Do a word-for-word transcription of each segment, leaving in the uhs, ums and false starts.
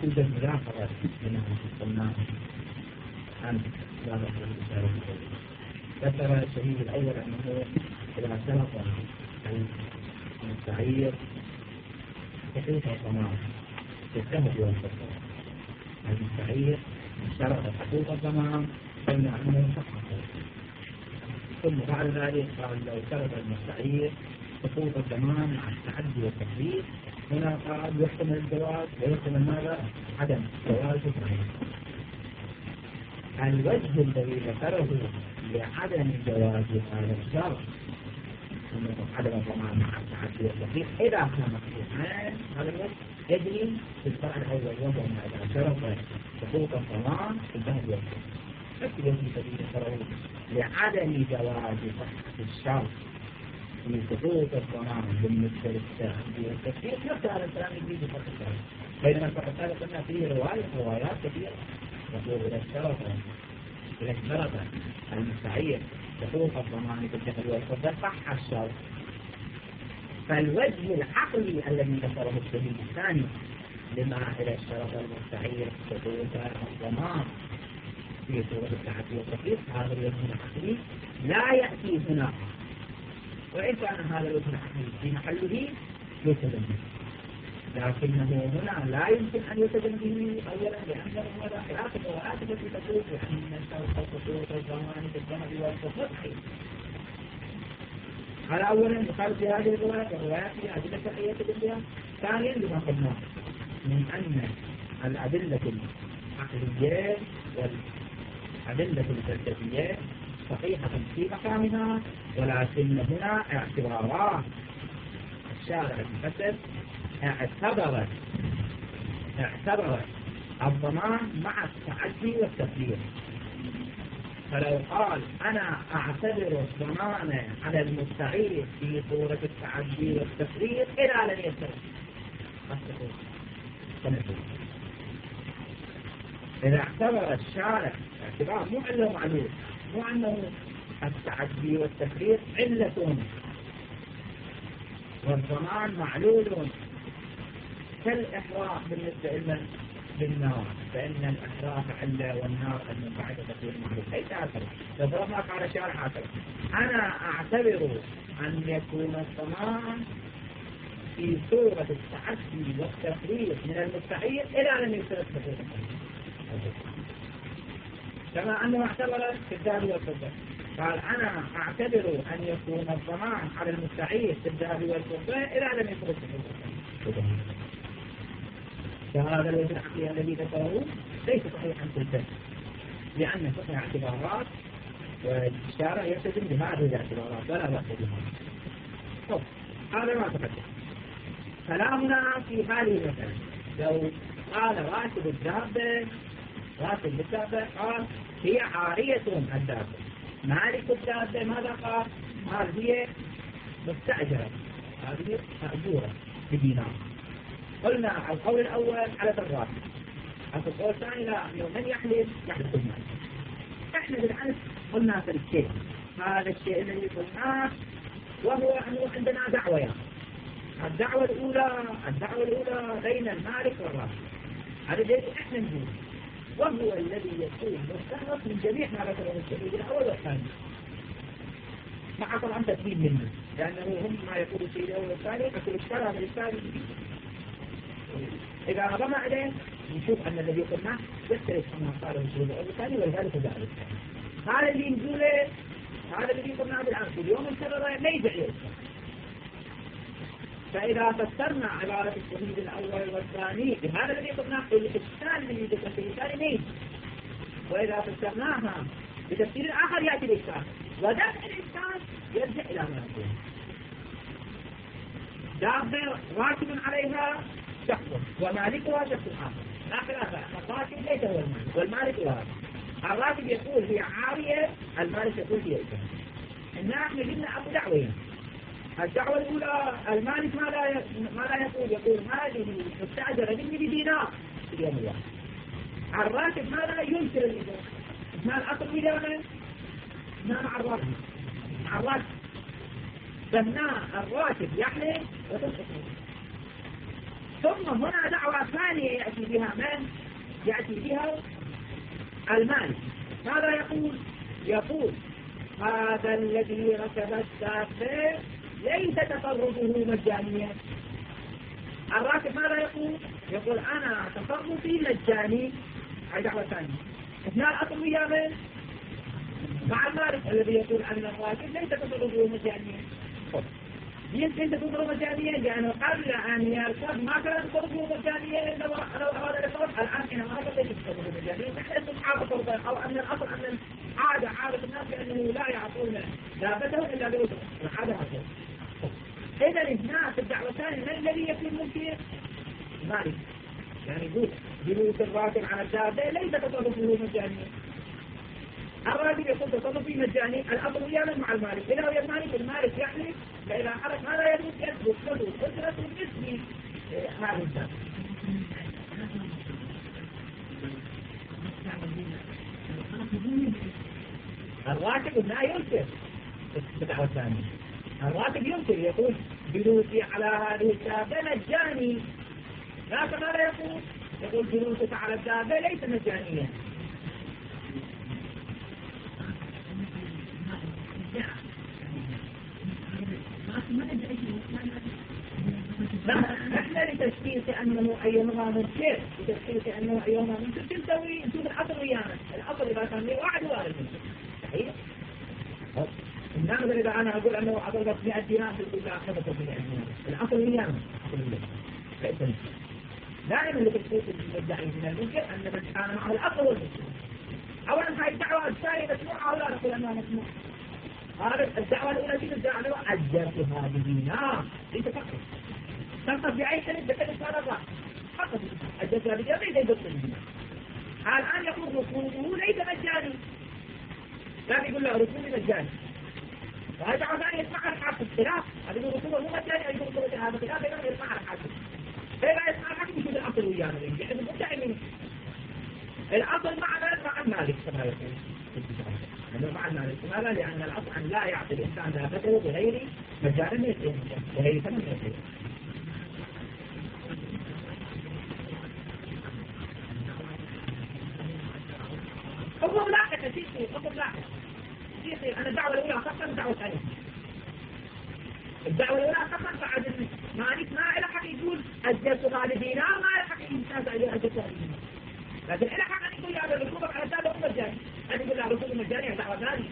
يوجد مداخلة بين الصناع عن هذا الإشارة. ذكر الشهيد الأول أنه إذا سرق المستعير تحيط الضمان بالذهب والفضة. المستعير اشترط حقوق الضمان فإن عنه صحته. ثم بعد ذلك قال لو اشترط المستعير حقوق الضمان مع التعدي والتكليف، هنا قال يحتمل الجواز ويحتمل ماذا؟ عدم جواز الضمان. الوجه الذي ذكره لعدم جواز هذا الشرط أنه عدم الضمان مع التعدي والتكليف إذا كان مفتوحان، هذا الوجه يجري في الفرع الأول وهو أن إذا شرط حقوق الضمان في الذهب والفضة. نفس الوجه الذي ذكره لعدم جواز صحة الشرط في حقوق الضمان بالنسبة للتعدي والتكليف نفس هذا الكلام يجري في الفرع الثالث. بينما الفرع الثالث قلنا فيه رواية روايات كثيرة يقول إذا اشترط إذا اشترط المستعير حقوق الضمان في الذهب والفضة صح الشرط. فالوجه العقلي الذي ذكره الشهيد الثاني لما إذا اشترط المستعير حقوق الضمان في صورة التعدي والتكليف، هذا الوجه العقلي لا يأتي هنا، وإن كان هذا الوجه العقلي في محله يلتزم به، لكنه هنا لا يمكن أن يلتزم به أولا لأنه هذا خلاف الروايات التي تقول بأن اشترط حقوق الضمان في الذهب والفضة. هذا أولا يخالف في هذه الروايات والروايات في أدلة شرعية بالله. ثانيا لما قلنا من أن الأدلة العقلية والأدلة الفلسفية صحيحة في مقامها، ولكن هنا اعتبارات الشارع المفسر اعتبرت اعتبرت الضمان مع التعدي والتكليف. فلو قال أنا أعتبر الضمان على المستعير في صورة التعدي والتفريط إلى لن يستطيع إذا اعتبر الشارع اعتبار مو أنه معلوم، مو أنه التعدي والتفريط علة والضمان معلول كالإحراق بالنسبة لنا بالنار، فإن الأحراق علة والنار المنفعة تكون معلوم. ليس هكذا. فضربنا على شارع هكذا أنا أعتبر أن يكون الضمان في صورة التعدي والتفريط من المستعير إلى أن يصير التفريط، كما أنه اعتبر في الذهب والفضة. قال أنا أعتبر أن يكون الضمان على المستعير في الذهب والفضة إلى أن يصير التفريط. فهذا الوجه العقلي الذي ذكره ليس صحيحا في الفهم، لأن فقه اعتبارات والشارع يلتزم بهذه الاعتبارات ولا بأس بها. هذا ما تقدم. كلامنا في هذه المسألة لو قال راتب الدابة راتب الدابة قال هي عارية الدابة، مالك الدابة ماذا قال؟ قال هي مستأجرة، هذه مأجورة بدينار. قلنا القول الأول على الراتب، القول الثاني لا، من يحلف يحلف المال. احنا بالعكس قلنا في الشيء هذا الشيء الذي قلناه، وهو أنه عندنا دعوة. الدعوة الأولى الدعوة الأولى بين المالك والراتب، هذا ليش احنا نقول، وهو الذي يكون مستهدف من جميع ما ذكره الشهيد الأول والثاني، مع طبعا تسليم منه، لأنه هم ما يقول الشيء الأول والثاني أكل الشرع من الثاني. إذا نظرنا عليه نشوف أن الذي قلناه يختلف عما قاله الشيء الأول والثاني، ولذلك ذلك هذا اللي نقوله، هذا الذي قلناه بالعكس اليوم الكرر ما يدعي. فإذا فسرنا عبارة الشهيد الأول والثاني بهذا الذي قلناه الإشكال الذي ذكر في الثاني نيجي، وإذا فسرناها بتفسير آخر يأتي الإشكال، ودفع الإشكال يرجع إلى ما يقول. دابة راكب عليها شخص ومالكها شخص آخر، لا خلاف، الراكب ليس هو المالك والمالك هو الراكب. الراكب يقول هي عارية، المالك يقول هي إجابة. إننا احنا جبنا أبو دعوين. الدعوة الأولى المالك ما لا ما لا يقول يقول هذه مستأجرة مني بدينار في اليوم الواحد. الراكب ما لا ينكر الإجابة. ما الأصل إجابة؟ ما مع الراكب. مع الراكب. فهنا الراكب يحلف وتسقط. ثم هنا دعوة ثانية يأتي بها من؟ يأتي بها المالك. ماذا يقول؟ يقول هذا الذي ركب الدابة ليس تصرفه مجانيا. الراكب ماذا يقول؟ يقول أنا تصرفي مجاني. هذه دعوة ثانية. اثناء الأصل ويا من؟ مع المالك الذي يقول أن الراكب ليس تصرفه مجانيا. يمكن تصرفه مجانيا لأنه قبل أن يركب ما كان تصرفه مجانيا لو أراد الإصرار. الآن إنه ما كان تصرفه مجانيا تحت استصحاب الصرفة، أو أن الأصل أن عادة عادة الناس بأنه لا يعطون دابتهم إلا بوجه العادة هكذا. إذا الناس الدعوة الثانية من الذي يكون ممكن؟ المالك. يعني يقول جلوس الراكب على الدابة ليس تصرفه مجانيا. الراكب يقول تصرفه مجاني. الأمر يعمل مع المالك. إذا هو المالك المالك يحلف فإذا حرك ماذا يجوز؟ يثبت له قدرة مثل هذا الدابة. الراكب لا ينكر الدعوة الثانية. الراكب ينكر يقول جلوسي على هذه الدابة مجاني. لكن ماذا يقول؟ يقول جلوسك على الدابة ليس مجانيا. نحن لتشخيص أنه أيهما منكر، لتشخيص أنه أيهما منكر تسوي نشوف الأصل ويانا. الأصل إذا كان لي واحد وارد منكر صحيح؟ إنما إذا أنا أقول أنه أضربت مئة دينار تقول لا أخذت مئة دينار. الأصل ويانا الأصل دائما لتشخيص المدعي من المنكر أن من كان معه الأصل والمنكر. أولا هاي الدعوة الثانية مسموعة ولا نقول أنها مسموعة؟ هذا الدعوة الأولى في الدعوة الأولى أجرت هذه دينار. أنت فقط تنقص بأي حلف بحلف هذا الرأس فقط أجرت هذه دينار ليس يدخل الدينار. الآن يقول رسوله ليس مجاني. لا يقول له رسوله مجاني. وهذا دعوة ثانية يسمعها الحاكم خلاف. هذا يقول رسوله مو مجاني يقول رسوله هذا خلاف أيضا يسمعها الحاكم. فإذا يسمع الحاكم يشوف الأصل ويانا يعني مدعي منه. الأصل معنا مع المالك كما يقول. لأنه مع المالك لماذا؟ لأن الأصل أن لا يعطي الإنسان دابته بغير مجال يسير بغير ثمن يسير. حكم لاحق سيسي حكم لاحق سيسي. أنا الدعوة الأولى أخصا الدعوة الثانية. الدعوة الأولى أخصا بعد المالك ما إلى حق يقول أجلت هذه دينار ما إلى حق يمتاز عليه أجلت هذه دينار. لكن إلى حق أن يقول هذا الركوب على الدابة هو مجاني. أن يقول له ركوب مجاني دعوة ثانية.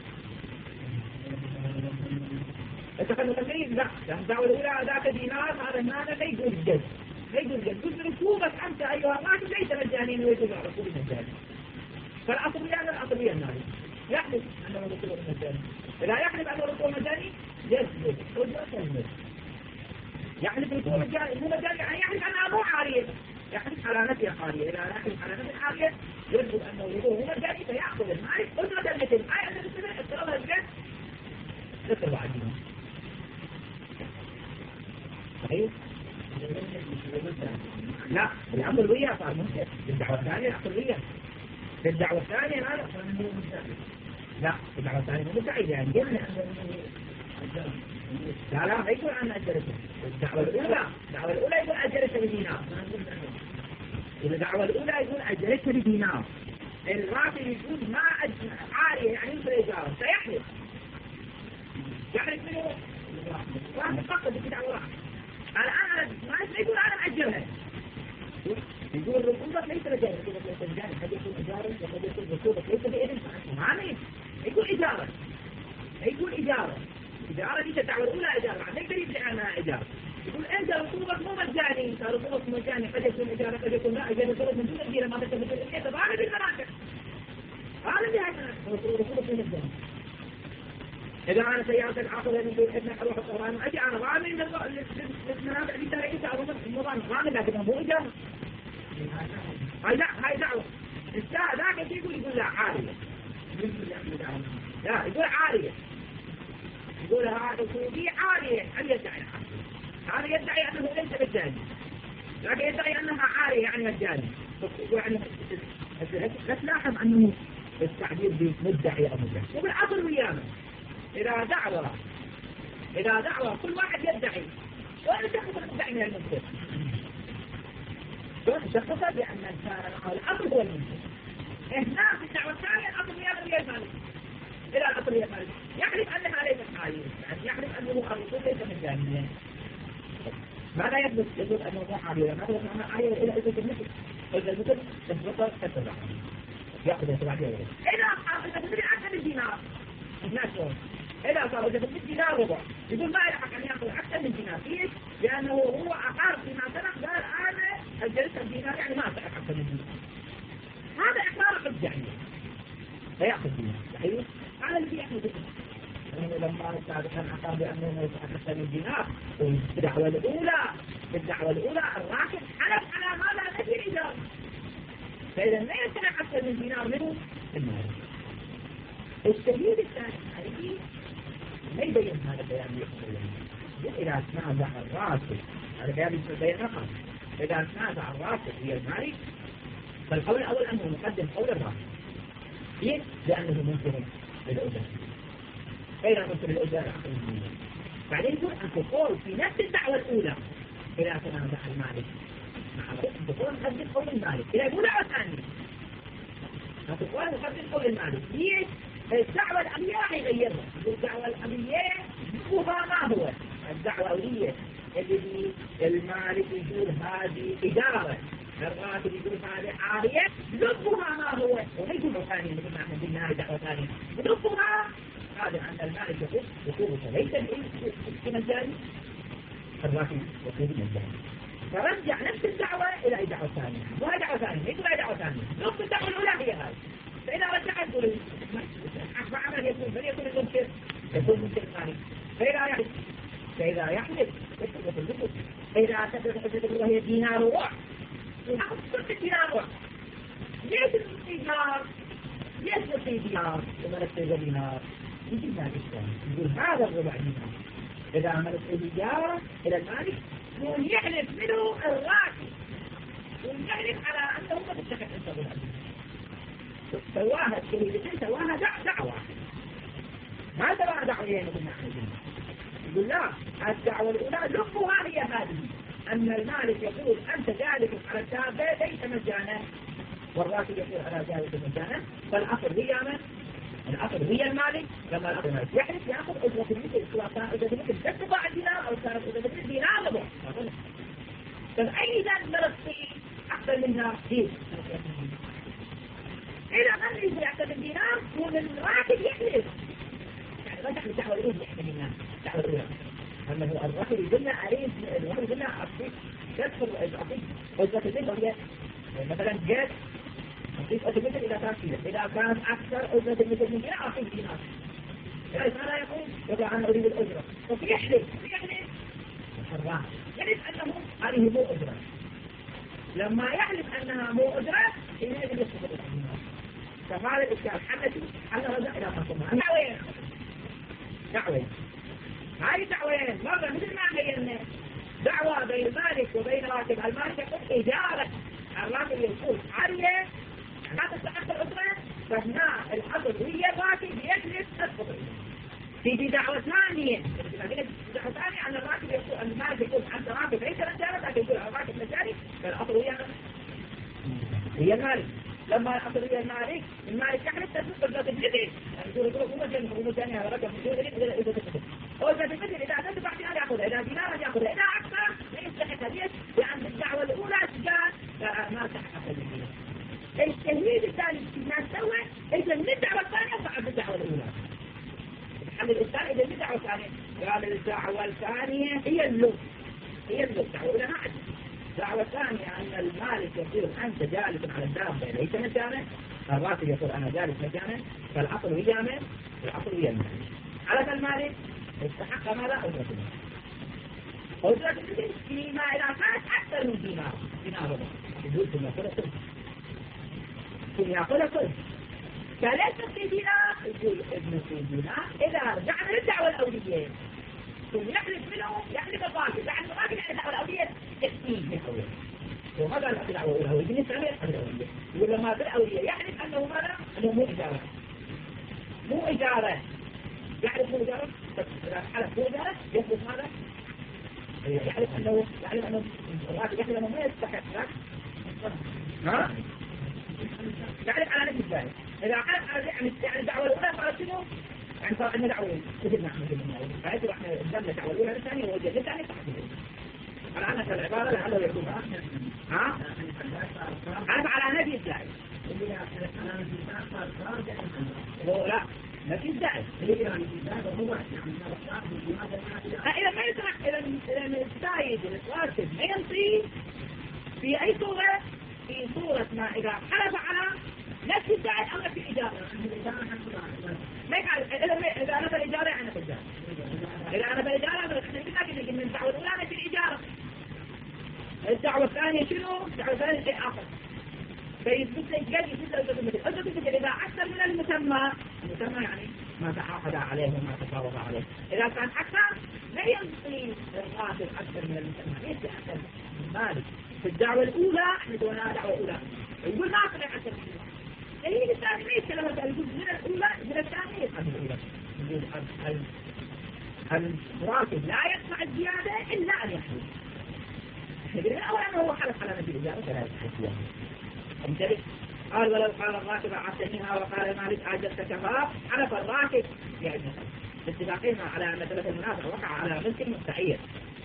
اتخذوا تمرين لا الدعوة الأولى ذاك دينار هذا المعنى لا يقول الجد لا يقول الجد. قلت ركوبك أنت أيها الراجل ليس مجاني ويقول ركوب مجاني. فالأصل ويانا الأصل ويا الناس يحلف أنه ركوب مجاني. إذا يحلف أنه ركوب مجاني يثبت قدرة الملك. يحلف ركوب مجاني مو مجاني يعني يحلف أنها مو عارية. يحلف على نفي عارية. إذا يحلف على نفي عارية يثبت أنه ركوب مجاني فيأخذ المالك قدرة المثل. أي أن المثل افترضها الجد ذكر بعدين صحيح؟ لا الأمر وياه صار ممكن. الدعوة الثانية الأمر وياه. الدعوة الثانية لا لا الدعوة الثانية مو مدعي يعني لا لا ما يقول أنا أجرته. الدعوة الأولى الدعوة الأولى يقول أجرته بدينار. الدعوة الأولى يقول أجرته بدينار. الراتب يقول ما عارية يعني مثل إجارة سيحلف يحلف منه واحد فقط بدعوة واحد. الآن ما يقول أنا أجرها. يقول ركوبك ليس مجاني. ركوبك ليس مجاني. قد يكون إجارة وقد يكون ركوبك ليس بإذن معنى يقول إجارة. يقول إجارة. إجارة دي الدعوة الأولى إجارة. ما يقدر يدعي عنها إجارة. يقول أنت ركوبك مو مجاني. أنت ركوبك مجاني. قد يكون إجارة قد يكون لا. إذا ركوبك من دون إجارة ما تكتب بدون إجارة فهذا بالمراكب. هذا اللي هكذا ركوبك مو مجاني. إذا أنا سيارتك عاقلة من دون ابنك أروح القرآن وأجي أنا ضامن للمنابع اللي تركتها أروح المضان ضامن لكن مو إجابة. هاي لا هاي دعوة. الساعة ذاك يقول يقول لا عارية. لا يقول عارية. يقول هذا سودي عارية. هل يدعي هذا يدعي أنه ليس مجاني. لكن يدعي أنها عارية يعني مجاني. يعني لا تلاحظ أنه التعبير بمدعي أو مجاني. وبالعصر ويانا إذا دعوة إذا دعوة كل واحد يدعي وأنا تأخذ المدعي من المنكر. شلون شخصها بأن كان معه الأصل هو المنكر. هنا في الدعوة الثانية الأصل هي المالك إلى الأصل هي المالك يعرف أنها ليست عايز، يعني يعرف أنه الرسول ليس مجانيا. ماذا يثبت؟ يثبت أنه مو عايز، ماذا يثبت أنه عايز إلى إثبات المثل؟ إذا المثل تثبت تتبع يأخذ يتبع دي ولا إذا إذا تدري أكثر من دينار هناك شلون؟ إذا صار إذا تدري دينار ربع يقول ما يلحق أن يأخذ أكثر من دينار. ليش؟ لأنه هو أقر فيما سبق قال أنا الجلسة الدينار يعني ما أستحق أكثر من دينار. هذا إقرار حجة فيأخذ دينار صحيح؟ هذا اللي يأخذ دينار. لما السابق كان أقر بأنه يستحق أكثر من دينار في الدعوة الأولى في الدعوة الأولى الراكب حلف على ماذا نفي الإجارة. فإذا لا يستحق أكثر من دينار منه المال. الشهيد الثاني عليه ما يبين هذا البيان يقول إذا تنازع الراسل هذا بيان يبين رقم. إذا تنازع الراسل هي المالك فالقول الأول أنه مقدم قول الراسل. ليه؟ لأنه منكر للأجر. غير منكر للأجر أقل منه. بعدين يقول أن تقول في نفس الدعوة الأولى إذا تنازع المالك مع أن تقول مقدم قول المالك. إذا يقول دعوة ثانية تقول مقدم قول المالك. ليه؟ الدعوة الأولية يغيرها. الدعوة الأولية هوها ما هو الدعوة الأولية اللي المالك يقول هذه إدارة الراتب يقول هذه عارية لبها ما هو وليس ثانية مثل ما احنا قلنا دعوة ثانية لبها هذا أن المالك يقول وقوبه ليس بمجاني الراتب وقوبه مجاني. فرجع نفس الدعوة إلى دعوة ثانية وهي دعوة ثانية ليس إلى دعوة ثانية. نفس الدعوة الأولى هي هذه. فإذا رجعت تقول أخبر عمل يكون بل يكون المنكر يكون منكر ثاني. فإذا يحدث فإذا يحدث يثبت المثل. فإذا تثبت وهي دينار وربع نأخذ ست دينار وربع. ليش الدينار؟ ليش نصير دينار وما نصير دينار؟ يجي المالك الثاني يقول هذا الربع دينار. إذا عملت الإجارة إلى المالك ويحلف منه الراتب ويحلف على أنه ما تتخذ أنت بالأمن. سواها الشهيدتين سواها دعوة ما سواها دعويين مثل ما احنا قلنا. يقول لا الدعوة الأولى لبها هي هذه أن المالك يقول أنت جالس على الدابة ليس مجانا والراتب يقول على جالس مجانا. فالأصل هي من؟ الأصل هي المالك. لما الأصل المالك يحلف يأخذ أجرة المثل سواء كان أجرة المثل تتبع الدينار أو كانت أجرة المثل دينار لبع. فأي ذات مرضي أكثر منها دين. إذا قال لي يعتبر الدينار هو من الراتب يحلف. يعني ما تحلف الدعوة الأولى يحلف الناس الدعوة الأولى. أما هو الراتب يقولنا عليه الراتب يقولنا أعطيك تدخل أعطيك أجرة المثل وهي مثلا جاد أعطيك أجرة المثل إذا كان كذا. إذا كان أكثر أجرة المثل من كذا أعطيك دينار. يعني ماذا يقول؟ يقول أنا أريد الأجرة. فيحلف يحلف الراتب يحلف أنه هذه مو أجرة. لما يحلف أنها مو أجرة حينئذ يسقط الدينار. فهذا الإشكال حلتي حل رجع إلى خصمها. دعوين دعوين هاي دعوين مرة مثل ما بينا دعوة بين المالك وبين راتب. المالك يقول إجارة الراتب يقول عالية لا تستحق الأجرة. فهنا الأصل هي الراتب يجلس تسقط. تيجي دعوة ثانية دعوة ثانية أن الراتب يقول أن المالك يقول أنت راتب ليس مجاني لكن يقول الراتب مجاني. فالأصل هي هي المالك. لما الأصل هي المالك المالك يحلف تسقط أجرة المثل. يعني يقول يقول هو مجاني هو مجاني هذا رقم مجاني إذا إذا تسقط. أو أجرة المثل إذا أنت بعد أن يأخذ إذا دينار يأخذ إذا أكثر لا يستحق هذه. لأن الدعوة الأولى جاء ما استحق الدينار. التهيئ الثاني ما سوى إذا من الدعوة الثانية صعب الدعوة الأولى. الحل الثاني إذا من الدعوة الثانية قال الدعوة الثانية هي اللب هي اللب. الدعوة الأولى ما عندي. الدعوة الثانية أن المالك يقول أنت جالس على الدابة ليس مجانا. الراتب يقول أنا جالس مجانا. فالأصل هي جامع الأصل هي المالك. على المالك استحق ماذا؟ أجرة المثل. أجرة المثل فيما إذا كانت أكثر من دينار دينار ربع يقول ثم يأخذ كل ثم يأخذ كل ثلاثة في دينار يقول ابن في دينار. إذا رجعنا للدعوة الأولية ثم يحلف منهم يحلف الراتب. يعني الراتب يعني الدعوة الأولية تكتيب من أولية. وماذا لا الدعوة الأولية بالنسبة للأولية يقول لما في الأولية يحلف أنه ماذا؟ أنه مو إجارة مو إجارة. يحلف مو إجارة. إذا حلف مو إجارة يحلف ماذا؟ يحلف أنه يحلف أنه الراتب يحلف أنه ما يستحق ها؟ يعرف على نفس الزائد. إذا عرف على يعني يعني الدعوة الأولى صارت شنو؟ يعني صار عندنا دعوة كتبنا احنا كتبنا. فهذه احنا قدمنا الدعوة الأولى الثانية والجزء الثاني صحيح. الآن هذه العبارة لعله يكون ها؟ عرف على نفس الزائد. لا نفس الزائد. إذا ما يسمح إذا إذا الزائد الراتب ما ينطي في أي صورة في صورة ما إذا حلف على نفس الزائد أو نفس الإجارة ما يفعل إذا إذا أنا في الإجارة أنا في الإجارة إذا أنا في الإجارة أنا في من الدعوة الأولى أنا في الإجارة الدعوة الثانية شنو؟ الدعوة الثانية شيء آخر فيثبت لك قد يثبت لك مثل أجل مثل إذا أكثر من المسمى المسمى يعني ما تعاقد عليه وما تفاوض عليه إذا كان أكثر لا ينطي الراتب أكثر من المسمى ليس أكثر من مالك في الدعوة الأولى احنا دونها دعوة أولى يقول ما أطلع أكثر من المسمى اللي الثاني ما يتكلم يقول من الأولى من الثانية يفهم الأولى يقول الراتب لا يدفع الزيادة إلا أن يحلف احنا قلنا أولا هو حلف على نفس الإجابة فلا يدفع الزيادة انتبه قال ولو قال الراكب عبدنيها وقال مالك أجلت كفاف حلف الراكب يعني اتفاقهما على أن ثلاث المنافع وقع على ملك مستعير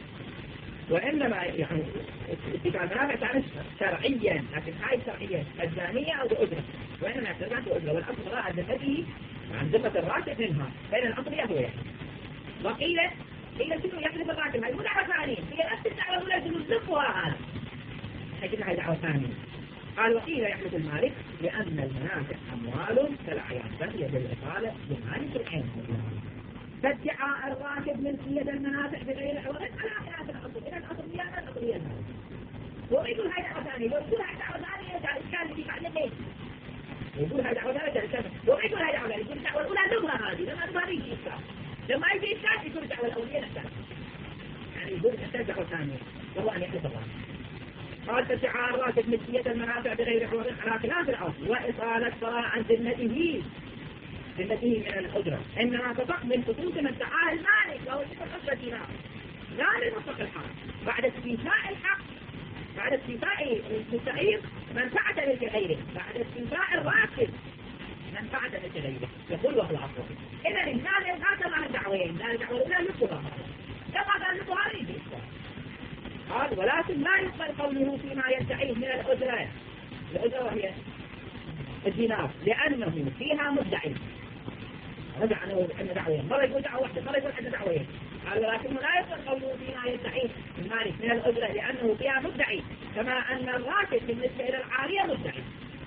وإنما يعني اتفاق المنافع كانت شرعيا لكن هاي شرعيا الزانية أو بأجرة وإنما اعتبرت بأجرة والأصل راء ذمته عن ذمة الراكب منها بين الأصل هو يعني وقيل قيل شنو يحلف الراكب هاي مو دعوة ثانية هي نفس الدعوة الأولى تنزقها هذا لكن هاي دعوة ثانية قال وقيل يحلف المالك لأن المنافع أموال كالأعيان فهي بالإقالة بمالك العين فادعاء الراكب ملكية المنافع بغير عوض على خلاف الأصل إذا الأصل هي الأصل هي المالك هو يقول هاي دعوة ثانية لو يقول هاي دعوة ثانية يرجع الإشكال اللي بعد الليل يقول هاي دعوة ثانية يرجع الإشكال لو يقول هاي دعوة ثانية يقول الدعوة الأولى نبغى هذه لما نبغى يجي إشكال لما يجي إشكال يقول الدعوة الأولية نحتاج يعني يقول نحتاج دعوة ثانية وهو أن يحلف الراكب قال تدعى الراكب ملكية المنافع بغير عوض على خلاف الأصل وإصالتها عن ذمته ذمته من الأجرة إنما تقبل خصوص من دعاه المالك وهو شبه الأجرة دينار لا للمطلق الحق بعد استيفاء الحق بعد استيفاء المستعير منفعة لغيره بعد استيفاء الراكب منفعة لغيره يقول وهو أصل إذا المال هذا مع الدعوين لا الدعوة الأولى لقبها كما قال لقبها ريدي قال ولكن لا يقبل قوله فيما يدعيه من الأجرة الأجرة وهي الدينار لأنه فيها مدعي رجع أنه أن دعوين مرة يقول دعوة واحدة مرة يقول أن دعوين قال ولكن لا يقبل قوله فيما يدعيه المالك من الأجرة لأنه فيها مدعي كما أن الراكب بالنسبة إلى العارية مدعي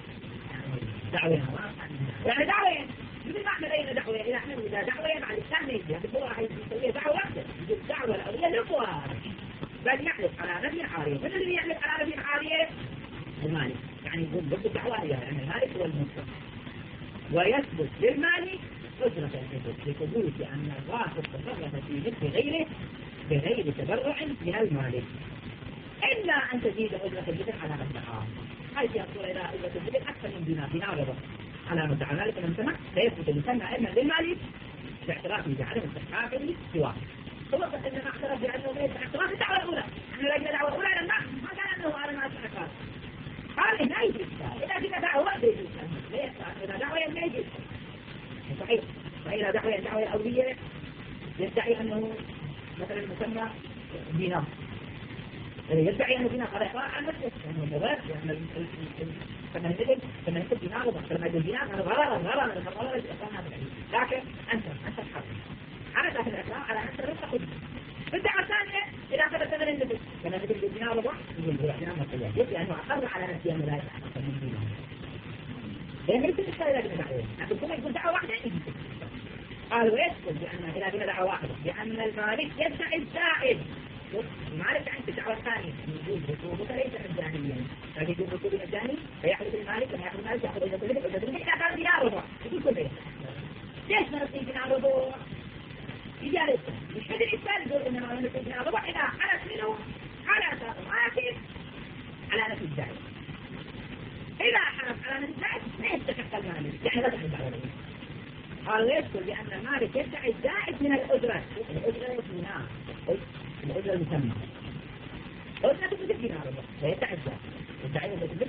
دعوين يعني دعوين مثل ما احنا لقينا دعوين إذا احنا إذا دعوين على الثاني يقول راح يسوي دعوة واحدة يقول دعوة الأولية لقوة بل يحلف على نفي عارية من الذي يحلف على نفي عارية المالك يعني يقول ضد الدعوة يعني المالك هو المنصف ويثبت للمالك أجرة الحدود لثبوت أن الراكب تصرف في مثل غيره بغير تبرع من المالك إلا أن تزيد أجرة البدن على مدعاه هاي في الصورة إلى أجرة البدن أكثر من دينار دينار ربع على مدعى ذلك من سمع سيثبت المسمى إما للمالك باعترافه بعدم استحقاق سواه هو بس إنما اعترف بأنه ليس اعتراف الدعوة الأولى احنا لقينا دعوة الأولى لما ما كان أنه أنا ما أتحقق قال لا يجي إذا كنا دعوة واحدة يجي ليس إذا دعوة ما يجي صحيح فإذا دعوة الدعوة الأولية يدعي أنه مثلا المسمى دينار يدعي أنه دينار قال إحراء عن نفسه أنه مبارك يعني فمن يدل فمن يدل دينار فمن يدل دينار أنه غرر غرر من الغرر لكن أنت أنت الحق على ذات الإسلام على أن ترتقي في الدعوة الثانية إذا أخذت ثمن النبي فما نبي بالدينار ربع يقول بالدينار مطلع يبقى أنه أقر على نفسه أنه لا يتحقق من دينار لأن ليس الإشكال إذا كنا دعوين لكن كما يقول دعوة واحدة يجب قال ويسكت بأن إذا كنا دعوة واحدة لأن المالك يدعي الزائد المالك عند الدعوة الثانية يقول رسوبك ليس مجانيا لكن يقول رسوب مجاني فيحدث المالك كما يحدث المالك يأخذ إذا تلك إذا تلك إذا كان دينار ربع يقول كل إيه ليش ما نصيب دينار ربع إجارة مش هذا الإنسان يقول إنما أنا نسيت دينار ربع إذا حدث منه على أساس راكب على نفس الزائد إذا حدث على نفس الزائد ما يستحق المالك يعني لا تحب على ذلك قال ويذكر بأن المالك يدعي الزائد من الأجرة الأجرة دينار الأجرة المسمى أجرة تدرك دينار ربع فيدعي الزائد يدعي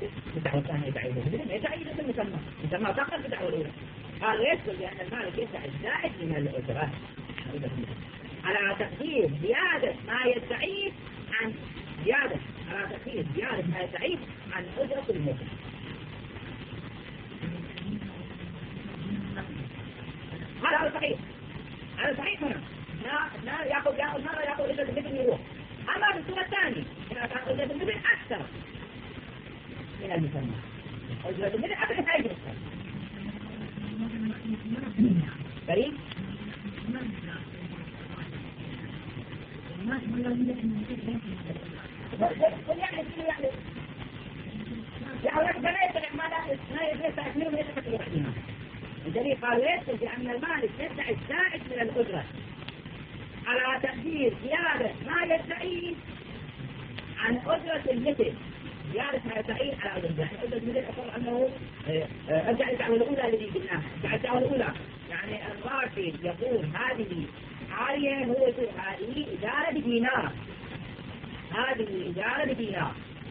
الزائد من الأجرة على تقدير زيادة ما يستعيد عن زيادة على تقدير زيادة ما يستعيد عن أجرة المثل. هذا صحيح، هذا صحيح هنا لا لا يأخذ يأخذ مرة يأخذ أجرة المثل يروح. أما في الصورة الثانية هنا كان أجرة المثل أكثر من المسمى، أجرة المثل أكثر من أجرة بريء يعني يعني يعني لا يستطيع ماذا لا يستطيع تكميل من يستطيع الدينار. الدليل قال يثبت بأن المالك يدعي الزائد من الأجرة على تقدير زيادة ما يستعيد عن أجرة المثل، زيادة ما يستعيد على أجرة المثل. أجرة المثل أقول أنه أرجع الدعوة الأولى الذي قلناها، الدعوة الأولى يعني الراكب يقول هذه عالية، هو يقول هذه إدارة بدينار، هذه إدارة بدينار.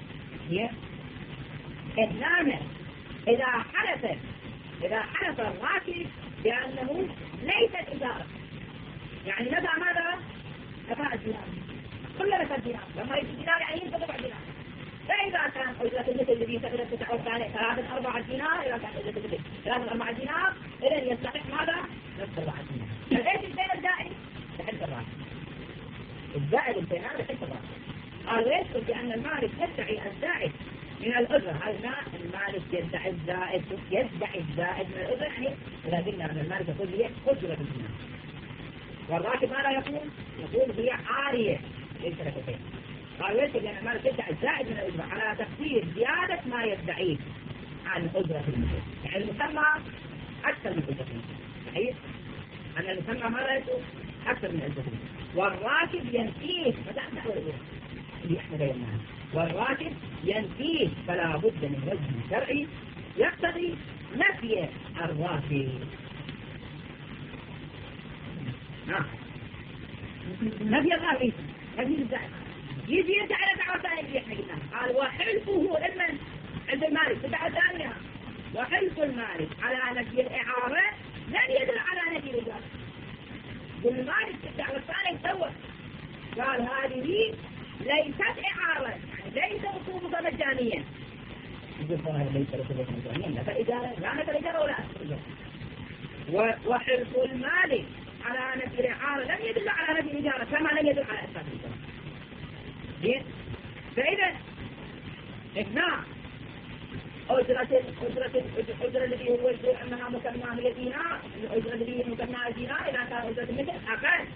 إثنان إذا حدث إذا حدث الراكب بأنه ليست إدارة، يعني نفع ماذا؟ نفع الدينار، كل نفع الدينار، لما يجي الدينار يعني ينفع ربع دينار. فإذا كان أجرة المثل الذي تقدر تتعرف عليه ثلاثة أربعة دينار، إذا كان أجرة المثل ثلاثة أربعة دينار إذن يستحق ماذا؟ نفس أربعة دينار. الإيش البين الزائد؟ بحلف الراكب. الزائد البينار بحلف الراكب. قال ويثبت بأن المالك يدعي الزائد من الأجرة، هذا المالك يدعي الزائد يدعي الزائد من الأجرة، يعني إذا قلنا أن المالك يقول لي أجرة الدينار، والراكب ماذا يقول؟ يقول هي عارية ليس لك شيء. قال ويثبت بأن المالك يدعي الزائد من الأجرة على تقدير زيادة ما يدعيه عن أجرة المثل، يعني المسمى أكثر من أجرة المثل، صحيح؟ أن المسمى ماذا يقول؟ أكثر من أجرة المثل، والراكب ينفيه فتحت أول أجرة اللي احنا بيناها، والراكب ينفيه فلا بد من وجه شرعي يقتضي نفي الراكب. نعم نفي الراكب نفي الزائد. يجي يرجع على دعوة ثانية اللي احنا قلناها، قال وحلفه علما عند المالك بدعوة ثانية، وحلف المالك على نفي الإعارة لن يدل على نفي الإجارة. بالمالك الدعوة الثانية سوى قال هذه ليست إعارة، يعني ليس رسوبها مجانية. يقول هذا ليس رسوبها مجانية، لا فالإجارة لا نفي الإجارة ولا أسفل الإجارة. وحلف المالك على نفي الإعارة لم يدل على نفي الإجارة كما لم يدل على أسفل الإجارة. فإذا إثناء أجرة أجرة أجرة الذي هو يقول أنها مسمى هي دينار، الأجرة الذي هي مسمى دينار إذا كان أجرة مثل أقل.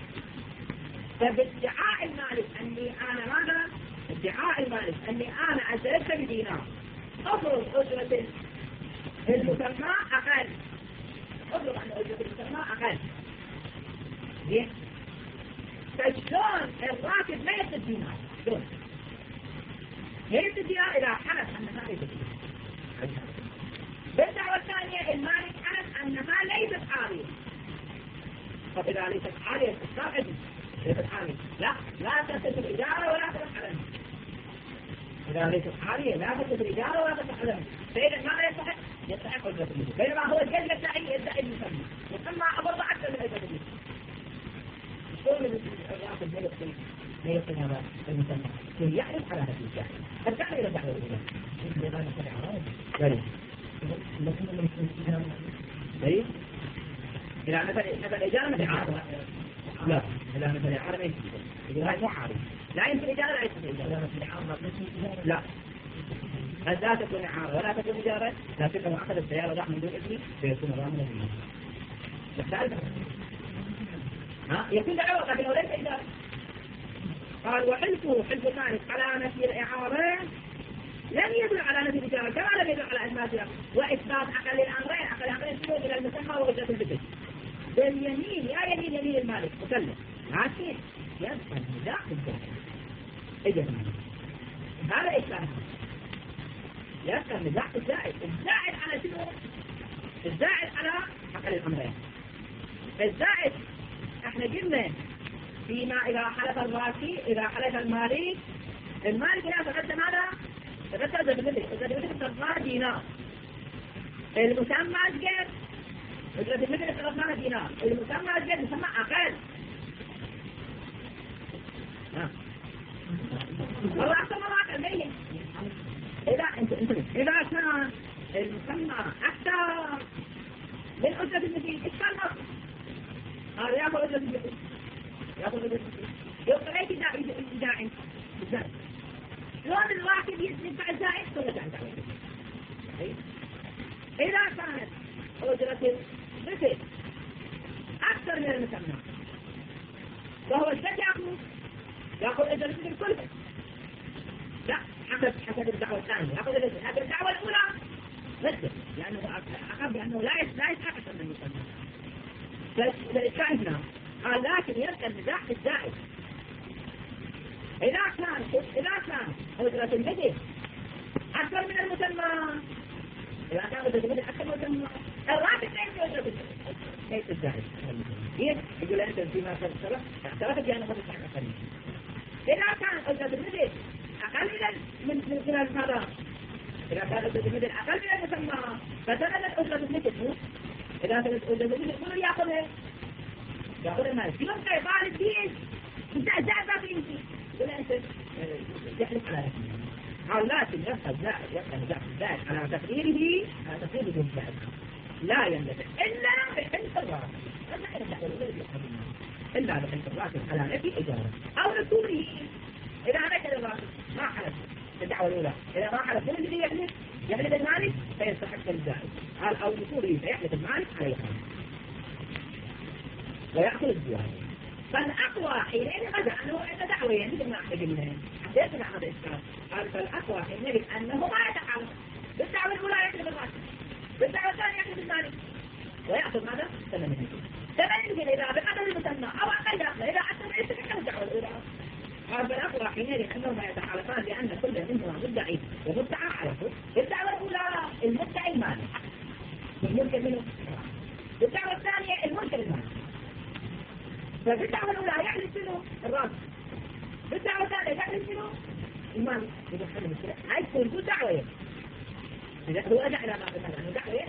فبادعاء المالك أني أنا ماذا؟ ادعاء المالك أني أنا أجرت بدينار أفرض أجرة المسمى أقل، أفرض أن أجرة المسمى أقل. زين؟ فشلون الراكب ما يجد دينار؟ شلون؟ يجد الدينار إذا حدث أنها ليست دينار. بالدعوة الثانية المالك حدث أنها ليست عارية. طب إذا ليست عارية تستطيع ليست عارية لا لا تثبت الإجارة ولا تصح عليها. إذا ليست عارية لا تثبت الإجارة ولا تصح عليها. فإذا ماذا يستحق؟ يستحق أجرة المثل. بينما هو الجد يدعي يدعي المسمى، المسمى أبرز أكثر من أجرة المثل. شلون الراكب لا يقتل لا يقتل هذا المسمى؟ كل يعرف على هذه الجهة. ارجعنا إلى الدعوة الأولى. إذا ما نستطيع عرض. بريء. بريء. إذا مثل مثل إجارة مثل عارض. لا. إذا مثل إجارة ما يمكن. إجارة مو عارض. لا يمكن إجارة لا يمكن إجارة. إذا مثل عارض لا. لا تكون إعارة ولا تكون إجارة، لكن لو أخذ السيارة راح من دون إذن فيكون ضامنا بالله. يحتاج ها يكون دعوة لكن لو ليس إجارة. قال وحلفه حلف المالك على نفي الإعارة لم يدل على نفي الإجارة كما لم يدل على إثباتها وإثبات أقل الأمرين. أقل الأمرين شنو إلى المسمى وأجرة المثل باليمين يا يمين يمين المالك مسلم، لكن يبقى النزاع في الزائد إجرة المالك. هذا إثبات يبقى النزاع في الزائد. الزائد على شنو؟ الزائد على أقل الأمرين. الزائد احنا قلنا فيما إذا حلف الراكي إذا حلف المالك المالك هنا تغدى ماذا؟ تغدى أجرة المثل. أجرة المثل تغدى دينار. المسمى أجر أجرة المثل افترضناها دينار، المسمى الجد مسمى أقل. والله أكثر مرة أقل. إذا أنت أنت إذا كان المسمى أكثر من أجرة المثل إيش كان نص؟ هذا يأخذ أجرة المثل، يأخذ أجرة المثل. يبقى ليش داعي داعي داعي. لون الواحد يدفع الزائد ولا تعد عليه. إذا كانت أجرة المثل أكثر من المسمى وهو الزائد يأخذ يأخذ أجرة المثل كلها. لا حسب حسب الدعوة الثانية يأخذ أجرة حسب الدعوة الأولى مثل لأنه أقرب لأنه لا لا يستحق أكثر من المسمى. فإذا قال لكن يبقى النزاع في الزائد. إذا كان إذا كان أجرة المثل أكثر من المسمى، إذا كان أجرة المثل أكثر من المسمى الراتب ليس أجرة المثل ليس الزائد. يقول أنت فيما سبق اعترفت بأنه ما تستحق أكثر منه. إذا كان أجرة المثل أقل من من من المرة، إذا كان أجرة المثل أقل من المسمى فزادت أجرة المثل. إذا كانت أجرة المثل كله يأخذها يأخذ المال. في يوم كيفان الدين بتاع زائد ما في يمشي. ولا أنت يحلف على نفسه. قال لكن يبقى الزائد يبقى الزائد الزائد على تقديره على تقديره الزائد لا يندفع إلا بحلف الراتب. إلا بحلف الراتب على نفي إجارة أو رسوله. إذا نكد الراتب ما حلف الدعوة الأولى، إذا ما حلف من الذي يحلف يحلف المالك فيستحق الزائد. قال أو رسوله فيحلف المالك عليه ويأخذ الزيادة. فالأقوى حينئذ رجع أنه عنده دعوين مثل ما قلنا ليس مع هذا الإشكال. قال فالأقوى حينئذ أنه ما يتحالف بالدعوة الأولى يحلف الراتب، بالدعوة الثانية يحلف المالك ويأخذ ماذا؟ ثمن ثمن إذا بقدر المسمى أو أقل أقل إذا أكثر يستحق الدعوة الأولى. قال فالأقوى حينئذ أنهما يتحالفان لأن كل منهما مدعي ومدعى عليه. الدعوة الأولى المدعي المالك الملك منه، الدعوة الثانية الملك المالك. ففي الدعوة الأولى يحلف منه الراتب، في الدعوة الثانية يحلف منه المالك. إذا حل المشكلة هاي تكون كل دعوة إذا هو أدع إلى ما قلنا أنه دعوة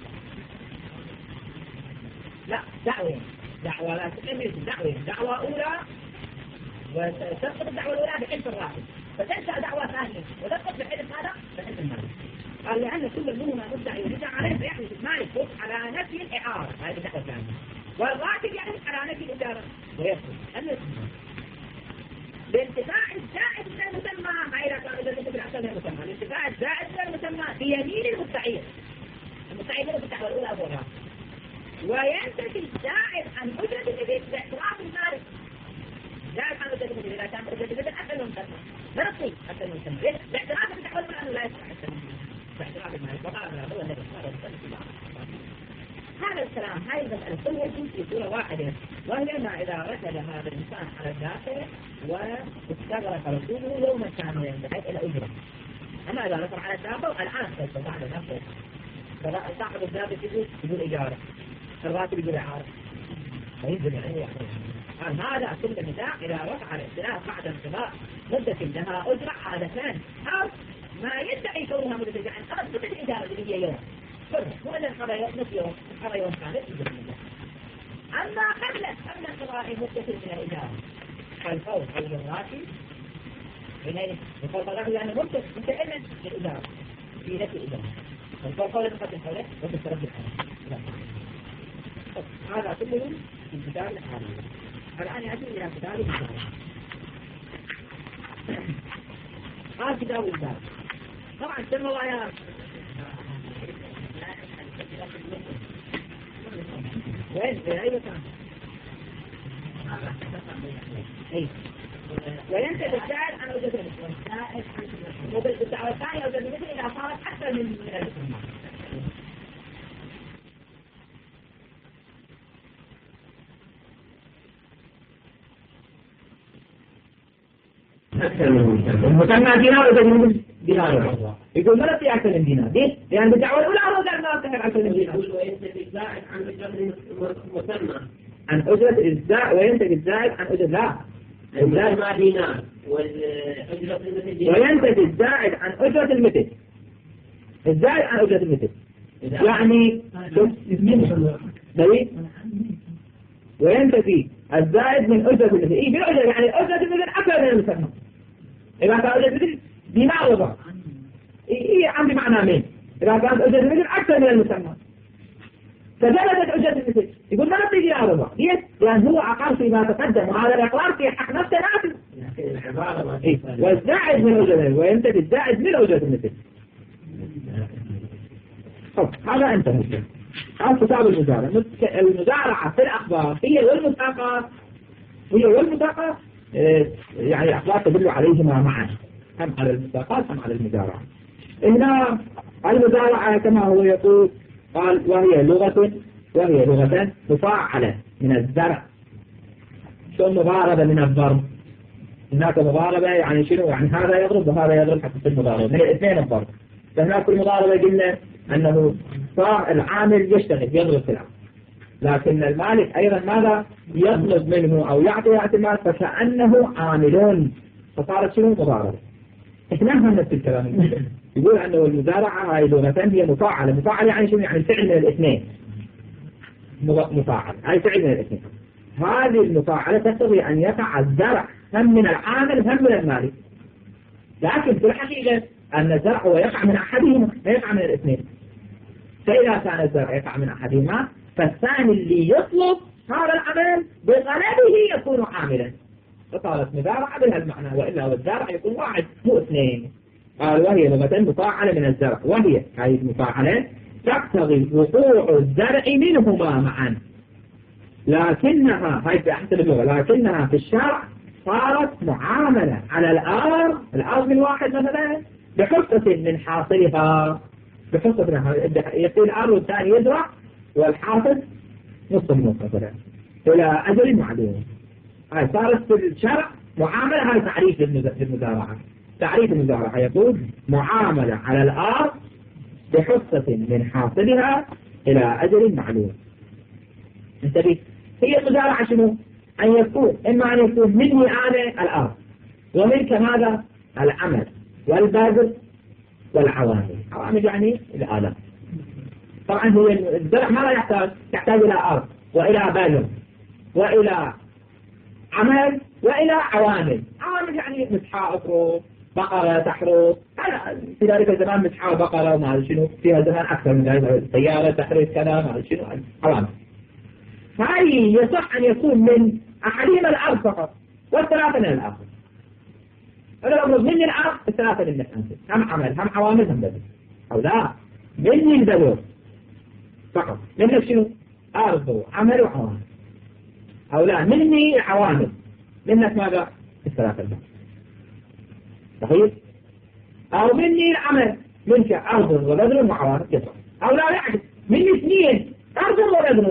لا دعوة دعوة لا تكمل دعوة دعوة أولى وتسقط الدعوة الأولى بحلف الراتب فتنشأ دعوة ثانية وتسقط بحلف هذا بحلف المالك. قال لأن كل منهما مدعي ويرجع عليه فيحلف المالك على نفي الإعارة هذه الدعوة الثانية والراتب يحلف على نفي الإدارة ويفصل المسمى بانتفاع الزائد من المسمى. ما إذا كان إذا كنت بالعسل من المسمى الانتفاع الزائد من المسمى بيمين المستعير. المستعير له بالدعوة الأولى أبو الراتب وينتفي الزائد عن أجرة الإبت باعتراف المالك. زائد عن أجرة الإبت إذا كان أجرة الإبت أكثر من المسمى لا نقصي أكثر من المسمى باعتراف الدعوة الأولى أنه لا يستحق أكثر من المسمى باعتراف المالك. وقال من هو الذي صار المسمى. هذا الكلام هاي المسألة كلها في صورة واحدة وهي ما إذا ركض هذا الإنسان على الداخل واستغرق رسوله يوما كاملا بحيث إلى أجرة. أما إذا ركض على الدابة الآن فاستطاع نفسه صاحب الدابة يقول يقول إجارة الراتب يقول إعارة فينزل عليه قال هذا كل النزاع إذا وقع الاختلاف بعد انقضاء مدة لها أجرة عادتان أو ما يدعي كونها مدة يعني خلاص مدة الإجارة اللي هي يوم مو إذا انقضى نصف يوم انقضى يوم كامل يجب النزاع. أما قبل قبل انقضاء مدة من الإجارة فالفور قبل الراتب حينئذ يقول بالراتب لأنه مدة متأمن للإجارة في نفس الإجارة الفور قول تقدم حوله وتتردد حوله. هذا كله في كتاب الأحاديث. الآن يأتي إلى كتاب الإزار. هذا كتاب الإزار طبعا سمى الآيات وين في أي مكان أي وينتج الزائد عن أجرة المثل وبالدعوة الثانية أجرة المثل إذا صارت أكثر من المثل. أكثر من المسمى المسمى دينار وزاد من دينار يقول ما في أكثر من دينار ليش؟ لأن بالدعوة الأولى أراد ما تحر أكثر من دينار يقول وينتج الزائد عن أجرة المسمى عن أجرة الزائد وينتج الزائد عن أجرة لا المسمى دينار والأجرة المثل دينار وينتج الزائد عن أجرة المثل الزائد عن أجرة المثل يعني دليل وينتفي الزائد من أجرة المثل. إيه بالأجرة يعني أجرة المثل أكثر من المسمى. إذا كان أجرة المثل بما وضع إيه عم بمعنى مين؟ إذا كانت أجرة المثل أكثر من المسمى فجلدت أجرة المثل يقول ما نبي بما وضع ليش؟ لأن هو أقر فيما تقدم وهذا الإقرار في حق نفسه نافذ. إيه والزائد من أجرة وينتفي الزائد من أجرة المثل. هذا انتهى. هذا كتاب المزارعة. المزارعة في الأخبار هي والمساقات هي والمساقات يعني الأخبار تدل عليهما معا هم على المساقات هم على المزارعة. هنا المزارعة كما هو يقول قال وهي لغة وهي لغة مفاعلة من الزرع. شو مضاربة من الضرب؟ هناك مضاربة يعني شنو؟ يعني هذا يضرب وهذا يضرب حتى في المضاربة من الاثنين الضرب. فهناك في المضاربة قلنا أنه صار العامل يشتغل يضرب في العمل لكن المالك أيضا ماذا يطلب منه أو يعطي يعطي المال فكأنه عاملون فصارت شنو مضاربة. إحنا هم نفس الكلام يقول أنه المزارعة هاي لغتين هي مفاعلة. مفاعلة يعني شنو؟ يعني الفعل من الاثنين مفاعل هاي فعل من الاثنين. هذه المفاعلة تقتضي أن يقع الزرع هم من العامل هم من المالك لكن في الحقيقة أن الزرع هو يقع من أحدهما لا يقع من الاثنين. فإذا كان الزرع يقع من أحدهما فالثاني اللي يطلب هذا العمل بغلبه يكون عاملا فصارت مزارعة بهذا المعنى وإلا والزرع يكون واحد مو اثنين. قال وهي لغة مفاعلة من الزرع وهي هذه المفاعلة تقتضي وقوع الزرع منهما معا لكنها هاي في أحسن اللغة لكنها في الشرع صارت معاملة على الأرض الأرض من واحد مثلا بحصة من حاصلها بحصة من يقول الأرض والثاني يزرع والحاصل نصف النصف مثلا إلى أجل معلوم. هاي صارت في الشرع معاملة. هاي تعريف للمزارعة. تعريف المزارعة يقول معاملة على الأرض بحصة من حاصلها إلى أجل معلوم. انتبه هي المزارعة شنو؟ أن يكون إما أن يكون مني أنا الأرض ومنك ماذا؟ العمل والبذر والعوامل. عوامل يعني الآلة. طبعا هو الزرع ماذا يحتاج؟ يحتاج إلى أرض وإلى بذر وإلى عمل وإلى عوامل. عوامل يعني مسحاء أفروض بقرة تحرث في ذلك الزمان مسحاء بقرة وما شنو فيها زمان أكثر من ذلك سيارة تحرث كذا ما شنو عوامل. هاي يصح أن يكون من أحدهما الأرض فقط والثلاثة من الآخر. أنا أمرض مني الأرض الثلاثة من الأنت هم عمل هم عوامل هم بذر أو لا مني البذر فقط منك شنو أرض وعمل وعوامل أو لا مني عوامل منك ماذا الثلاثة من صحيح أو مني العمل منك أرض وبذر وعوامل يصح أو لا يعني مني اثنين أرض وبذر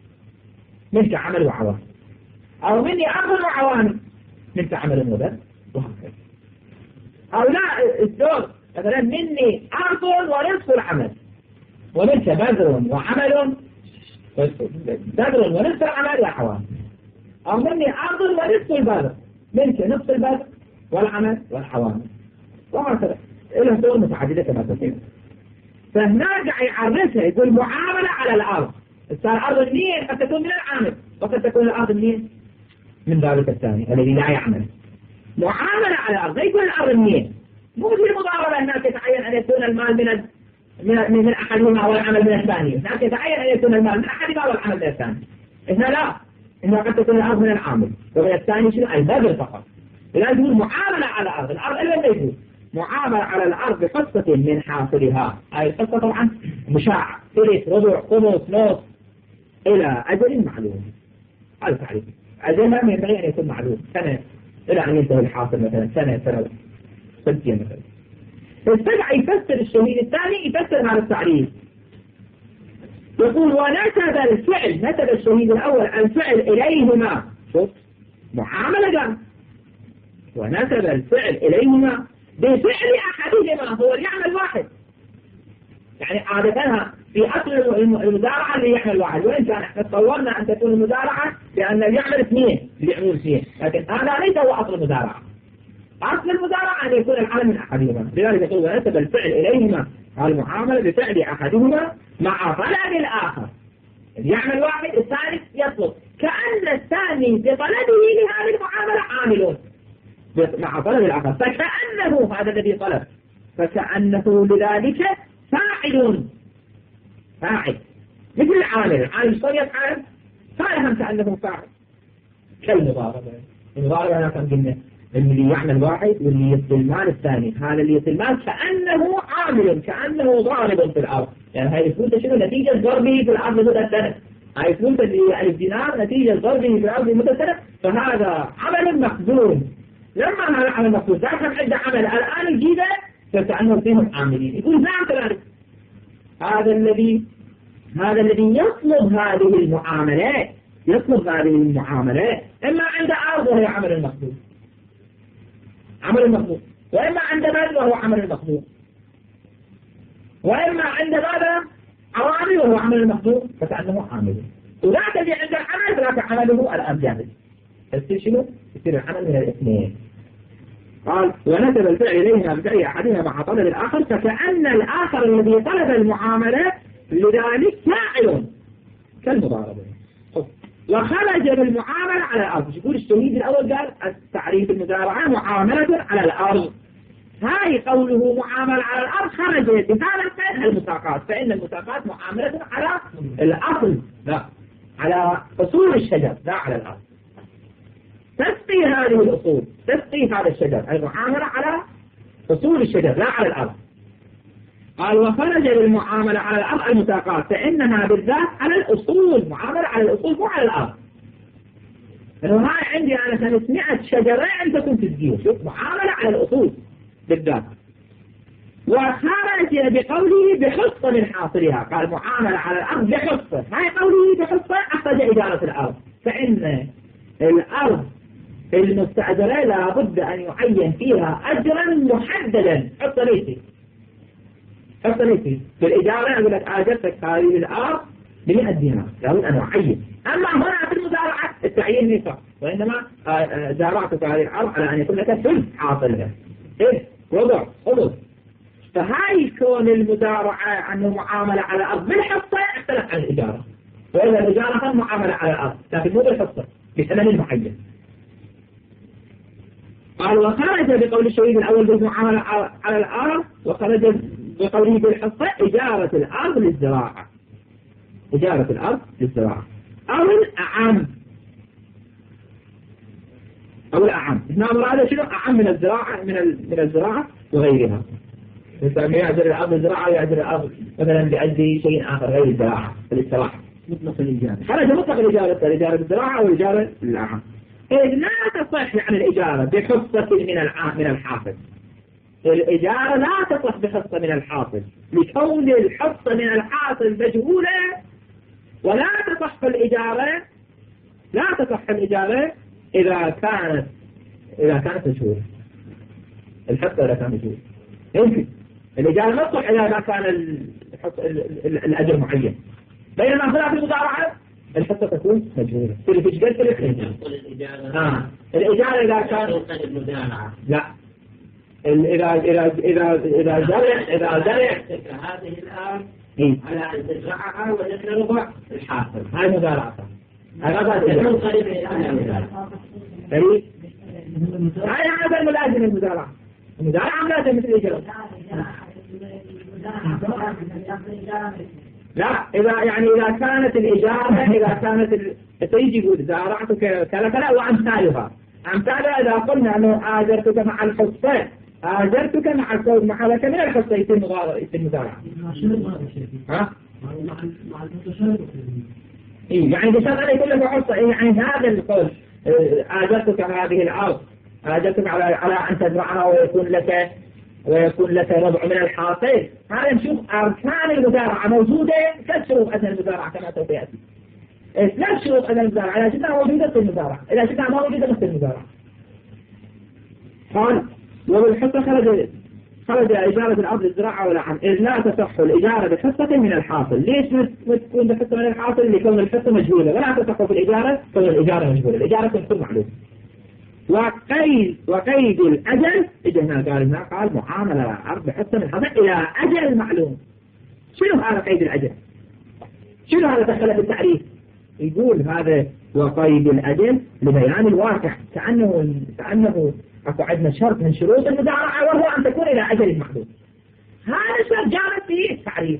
منك عمل وعوامل أو مني أرض وعوامل منك عمل وبذر وهكذا. أو لا الدور مثلا مني أرض ونصف العمل ومنك بذر وعمل بذر ونصف العمل وعوامل. أو مني أرض ونصف البذر منك نصف البذر والعمل والعوامل وهكذا إلى دور متعددة كما تقول. فهنرجع يعرفها يقول معاملة على الأرض. الأرض منين قد تكون من العامل وقد تكون الأرض منين من ذلك الثاني الذي لا يعمل. معاملة على الأرض يكون الأرض منين مو في المضاربة هناك يتعين أن يكون المال من من من أحدهما والعمل من الثاني. هناك يتعين أن يكون المال من أحدهما والعمل من الثاني. هنا لا هنا قد تكون الأرض من العامل ومن الثاني شنو البذر فقط. لازم يكون معاملة على الأرض. الأرض إلا ما يكون معاملة على الأرض بحصة من حاصلها. هاي القصة طبعا مشاع ثلث ربع خمس نص إلى أجل معلوم. هذا تعريف أجلها من ينبغي أن يكون معلوم سنة إلى أن ينتهي الحاصل مثلا سنة سنة سنتين مثلا. فاستدع يفسر الشهيد الثاني يفسر هذا التعريف يقول ونسب الفعل نسب الشهيد الأول الفعل إليهما. شوف معاملة قام ونسب الفعل إليهما بفعل أحدهما هو يعمل واحد. يعني عادة في أصل المزارعة اللي يعمل واحد وإن كان احنا تصورنا أن تكون المزارعة لأن يعمل اثنين اللي يعملون اثنين لكن هذا ليس هو أصل المزارعة. أصل المزارعة أن يكون العمل من أحدهما. لذلك يقول ونسب الفعل إليهما المعاملة بفعل أحدهما مع طلب الآخر. يعمل واحد الثاني يطلب، كأن الثاني بطلبه لهذه المعاملة عامل مع طلب الآخر، فكأنه هذا الذي طلب فكأنه لذلك فاعل فاعل مثل العامل. العامل صار يفعل فاهم كأنه فاعل كالمضاربة. المضاربة أنا كم قلنا اللي يعمل واحد واللي يصل المال الثاني، هذا اللي يصل المال كأنه عامل كأنه ضارب في الأرض، يعني هاي الفلوس شنو نتيجة ضربه في الأرض لمدة سنة، هاي الفلوس اللي الدينار نتيجة ضربه في الأرض لمدة سنة، فهذا عمل مخزون. لما هذا عمل مخزون داخل عنده عمل الآن الجديدة فكأنه فيهم عاملين. يقول نعم كذلك هذا الذي هذا الذي يطلب هذه المعاملات يطلب هذه المعاملات إما عند أرض وهي عمل المخزون عمل المخزون، وإما عند بلد وهو عمل المخزون، وإما عند ماذا عوامل وهو عمل المخزون، فكأنه عامل. وذاك اللي عند العمل ذاك عمله الآن جامد. يصير شنو؟ يصير العمل من الاثنين. قال ونسب الفعل إليهما بفعل أحدهما مع طلب الآخر، فكأن الآخر الذي طلب المعاملة لذلك فاعل كالمضاربة. وخرج بالمعاملة على الأرض. يقول الشهيد الأول قال التعريف المزارعة معاملة على الأرض، هاي قوله معاملة على الأرض خرجت بهذا الفعل المساقات، فإن المساقات معاملة على الأصل لا على أصول الشجر لا على الأرض. تسقي هذه الأصول تسقي هذا الشجر، المعاملة على أصول الشجر لا على الأرض. قال وخرج بالمعاملة على الأرض المساقات، فإنها بالذات على الأصول، معاملة على الأصول مو على الأرض. لأنه هاي عندي أنا خمسمائة شجرة عندكم تسقيه، شوف معاملة على الأصول بالذات. وخرج بقوله بحصة من حاصلها، قال معاملة على الأرض بحصة، هاي قوله بحصة أخرج إدارة الأرض، فإن الأرض المستأجرة لابد أن يعين فيها أجرا محددا. حصة ليسي حصة ليسي في الإجارة يقول لك آجرتك هذه الأرض بمئة دينار لابد أن يعين. أما هنا في المزارعة التعيين نفع، وإنما زارعتك هذه الأرض على أن يكون لك ثلث حاصلها إيه وضع حضر. فهاي كون المزارعة عنه معاملة على الأرض بالحصة اختلف عن الإجارة، وإذا الإجارة كان معاملة على الأرض لكن مو بالحصة بثمن معين. قال وخرج بقول الشهيد الأول بالمعاملة على الأرض، وخرج بقوله بالحصة إجارة الأرض للزراعة، إجارة الأرض للزراعة أو الأعم أو الأعم. هنا مراد شنو؟ أعم من الزراعة من من الزراعة وغيرها. مثلا يعزل الأرض الزراعة ويعزل الأرض مثلا بأجل شيء آخر غير الزراعة الاستراحة. مطلق الإجارة خرج مطلق الإجارة الإجارة الزراعة والإجارة الأعم. إذ لا تصح عن الإجارة بحصة من الع من الحاصل. الإجارة لا تصح بحصة من الحاصل لكون الحصة من الحاصل مجهولة، ولا تصح الإجارة لا تصح الإجارة إذا كانت إذا كانت مجهولة. الحصة إذا كانت مجهولة يمكن الإجارة ما تصح إذا ما كان الأجر معين، بينما خلاف المزارعة الحصة تكون مجهولة. تلي في جدل تلي آه الإجارة إذا كان لا إذا إذا إذا إذا زرع إذا زرع هذه الآن على أن تزرعها وتكون ربع الحاصل، هاي مزارعة. هذا تكون قريب من المزارعة. هاي هذا الملازم المزارعة. المزارعة ملازم مثل الإجارة. لا إذا يعني إذا كانت الإجارة إذا كانت تيجي يقول زارعتك كذا كذا وأمثالها. أمثالها إذا قلنا أنه آجرتك مع الحصة آجرتك مع الكون مع لك من الحصة يتم مزارعة. ها؟ إيه يعني بشرط أن يكون لك حصة. إيه يعني هذا القول آجرتك هذه الأرض آجرتك على على أن تزرعها ويكون لك ويكون لك ربع من الحاصل. هذا نشوف أركان المزارعة موجودة كالشروط أثناء المزارعة كما سوف يأتي. لا شروط أثناء المزارعة إذا شفنا موجودة في المزارعة، إذا شفنا ما موجودة مثل المزارعة. قال وبالحصة خرج خرج إجارة الأرض للزراعة ولا عن إذ لا تصح الإجارة بحصة من الحاصل. ليش ما تكون بحصة من الحاصل؟ لكون الحصة مجهولة، ولا تصح في الإجارة كون الإجارة مجهولة. الإجارة تكون معلومة. وقيد وقيد الأجل إجهنا قال هنا قال معاملة الأرض بحصة من الحاصل إلى أجل معلوم. شنو هذا قيد الأجل؟ شنو هذا دخل في التعريف؟ يقول هذا وقيد الأجل لبيان الواقع، كأنه كأنه أكو عندنا شرط من شروط المدارعة وهو أن تكون إلى أجل محدود. هذا الشرط جاءت فيه التعريف،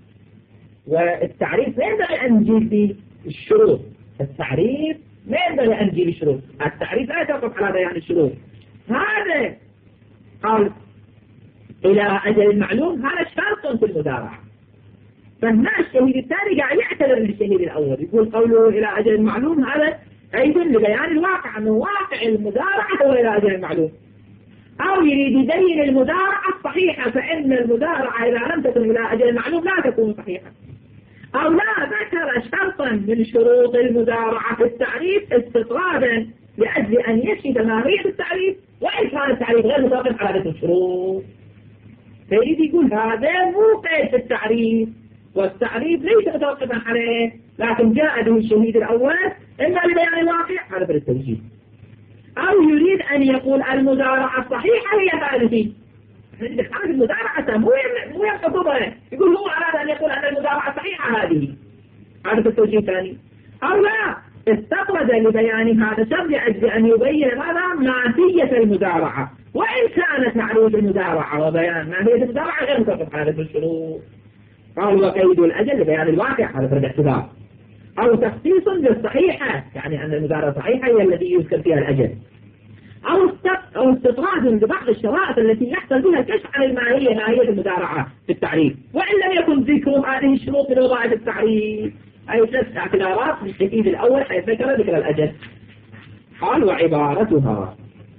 والتعريف ما ينبغي أن نجيب فيه الشروط. التعريف ما ينبغي أن نجيب الشروط، التعريف لا يتوقف على بيان الشروط. هذا قال إلى أجل معلوم، هذا شرط في المدارعة. فهنا الشهيد الثاني قاعد يعتذر للشهيد الأول، يقول قوله إلى أجل معلوم هذا أيضا لبيان الواقع، أنه واقع المدارعة هو إلى أجل معلوم، أو يريد يبين المدارعة الصحيحة، فإن المدارعة إذا لم تكن إلى أجل معلوم لا تكون صحيحة. أو لا ذكر شرطا من شروط المدارعة في التعريف استطرادا لأجل أن يكشف ماهية التعريف، وإن كان التعريف غير متوقف على ذكر الشروط. فيريد يقول هذا مو قيد في التعريف، والتعريف ليس متوقفا عليه، لكن جاء به الشهيد الأول إما لبيان الواقع، هذا في التوجيه. أو يريد أن يقول المدارعة الصحيحة هي هذه. هذه المدارعة مو مو يقصدها، يقول هو أراد أن يقول أن المدارعة الصحيحة هذه، هذا في التوجيه الثاني. أو لا استطرد لبيان هذا الشرط لأجل أن يبين ماذا ماهية المدارعة، وإن كانت معروف المدارعة وبيان ماهية المدارعة غير متوقف على ذكر الشروط. قال وقيد الأجل لبيان الواقع، هذا في الاعتذار. أو تخصيص للصحيحة، يعني أن المدارعة الصحيحة هي التي يذكر فيها الأجل. أو أو استطراد لبعض الشرائط التي يحصل بها الكشف عن الماهية ماهية المدارعة في التعريف، وإن لم يكن ذكر هذه الشروط في وضع التعريف، أي ثلاث اعتبارات للشهيد الأول حيث ذكر ذكر الأجل. قال وعبارتها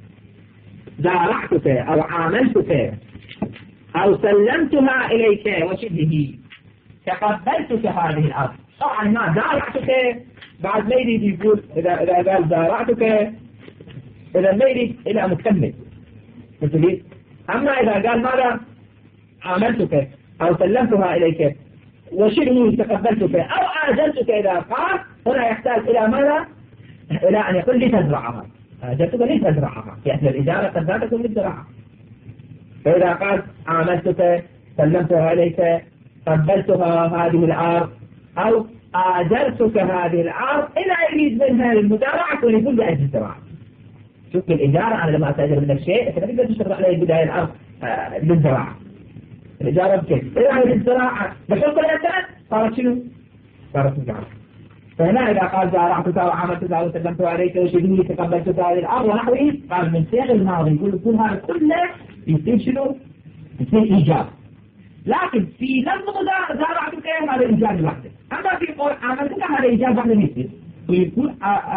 زارعتك أو عاملتك أو سلمتها إليك وشبهه تقبلتك هذه الأرض. طبعا ما زارعتك بعد ما يريد يقول إذا إذا قال زارعتك إذا ما يريد إلى مكمل مثلي. أما إذا قال ماذا عاملتك أو سلمتها إليك وشبهه تقبلتك أو آجلتك، إذا قال هنا يحتاج إلى ماذا؟ إلى أن يقول لي تزرعها، آجلتك لي تزرعها، يعني الإجارة قد لا تكون للزراعة. فإذا قال عاملتك سلمتها إليك قبلتها هذه الأرض أو آجلتك هذه الأرض، إلى يريد منها المدارعة ويقول لي أجل الزراعة. شوف الإجارة، أنا لما أتأجر منك شيء أنت تقدر تشتغل عليه بداية الأرض آه للزراعة. الإجارة بكيف؟ إذا هذه الزراعة بحكم الأسد صارت شنو؟ صارت مجارة. فهنا إذا قال زارعتك وعملتك وسلمتها عليك وشبهه تقبلتك هذه الأرض ونحوه، قال من صيغ الماضي يقول كل هذا كله يصير شنو؟ يصير إيجاب. لكن في لفظ زارعتك هذا إيجاب لوحده، أما في قول عملتك هذا إيجاب وحده يصير، ويقول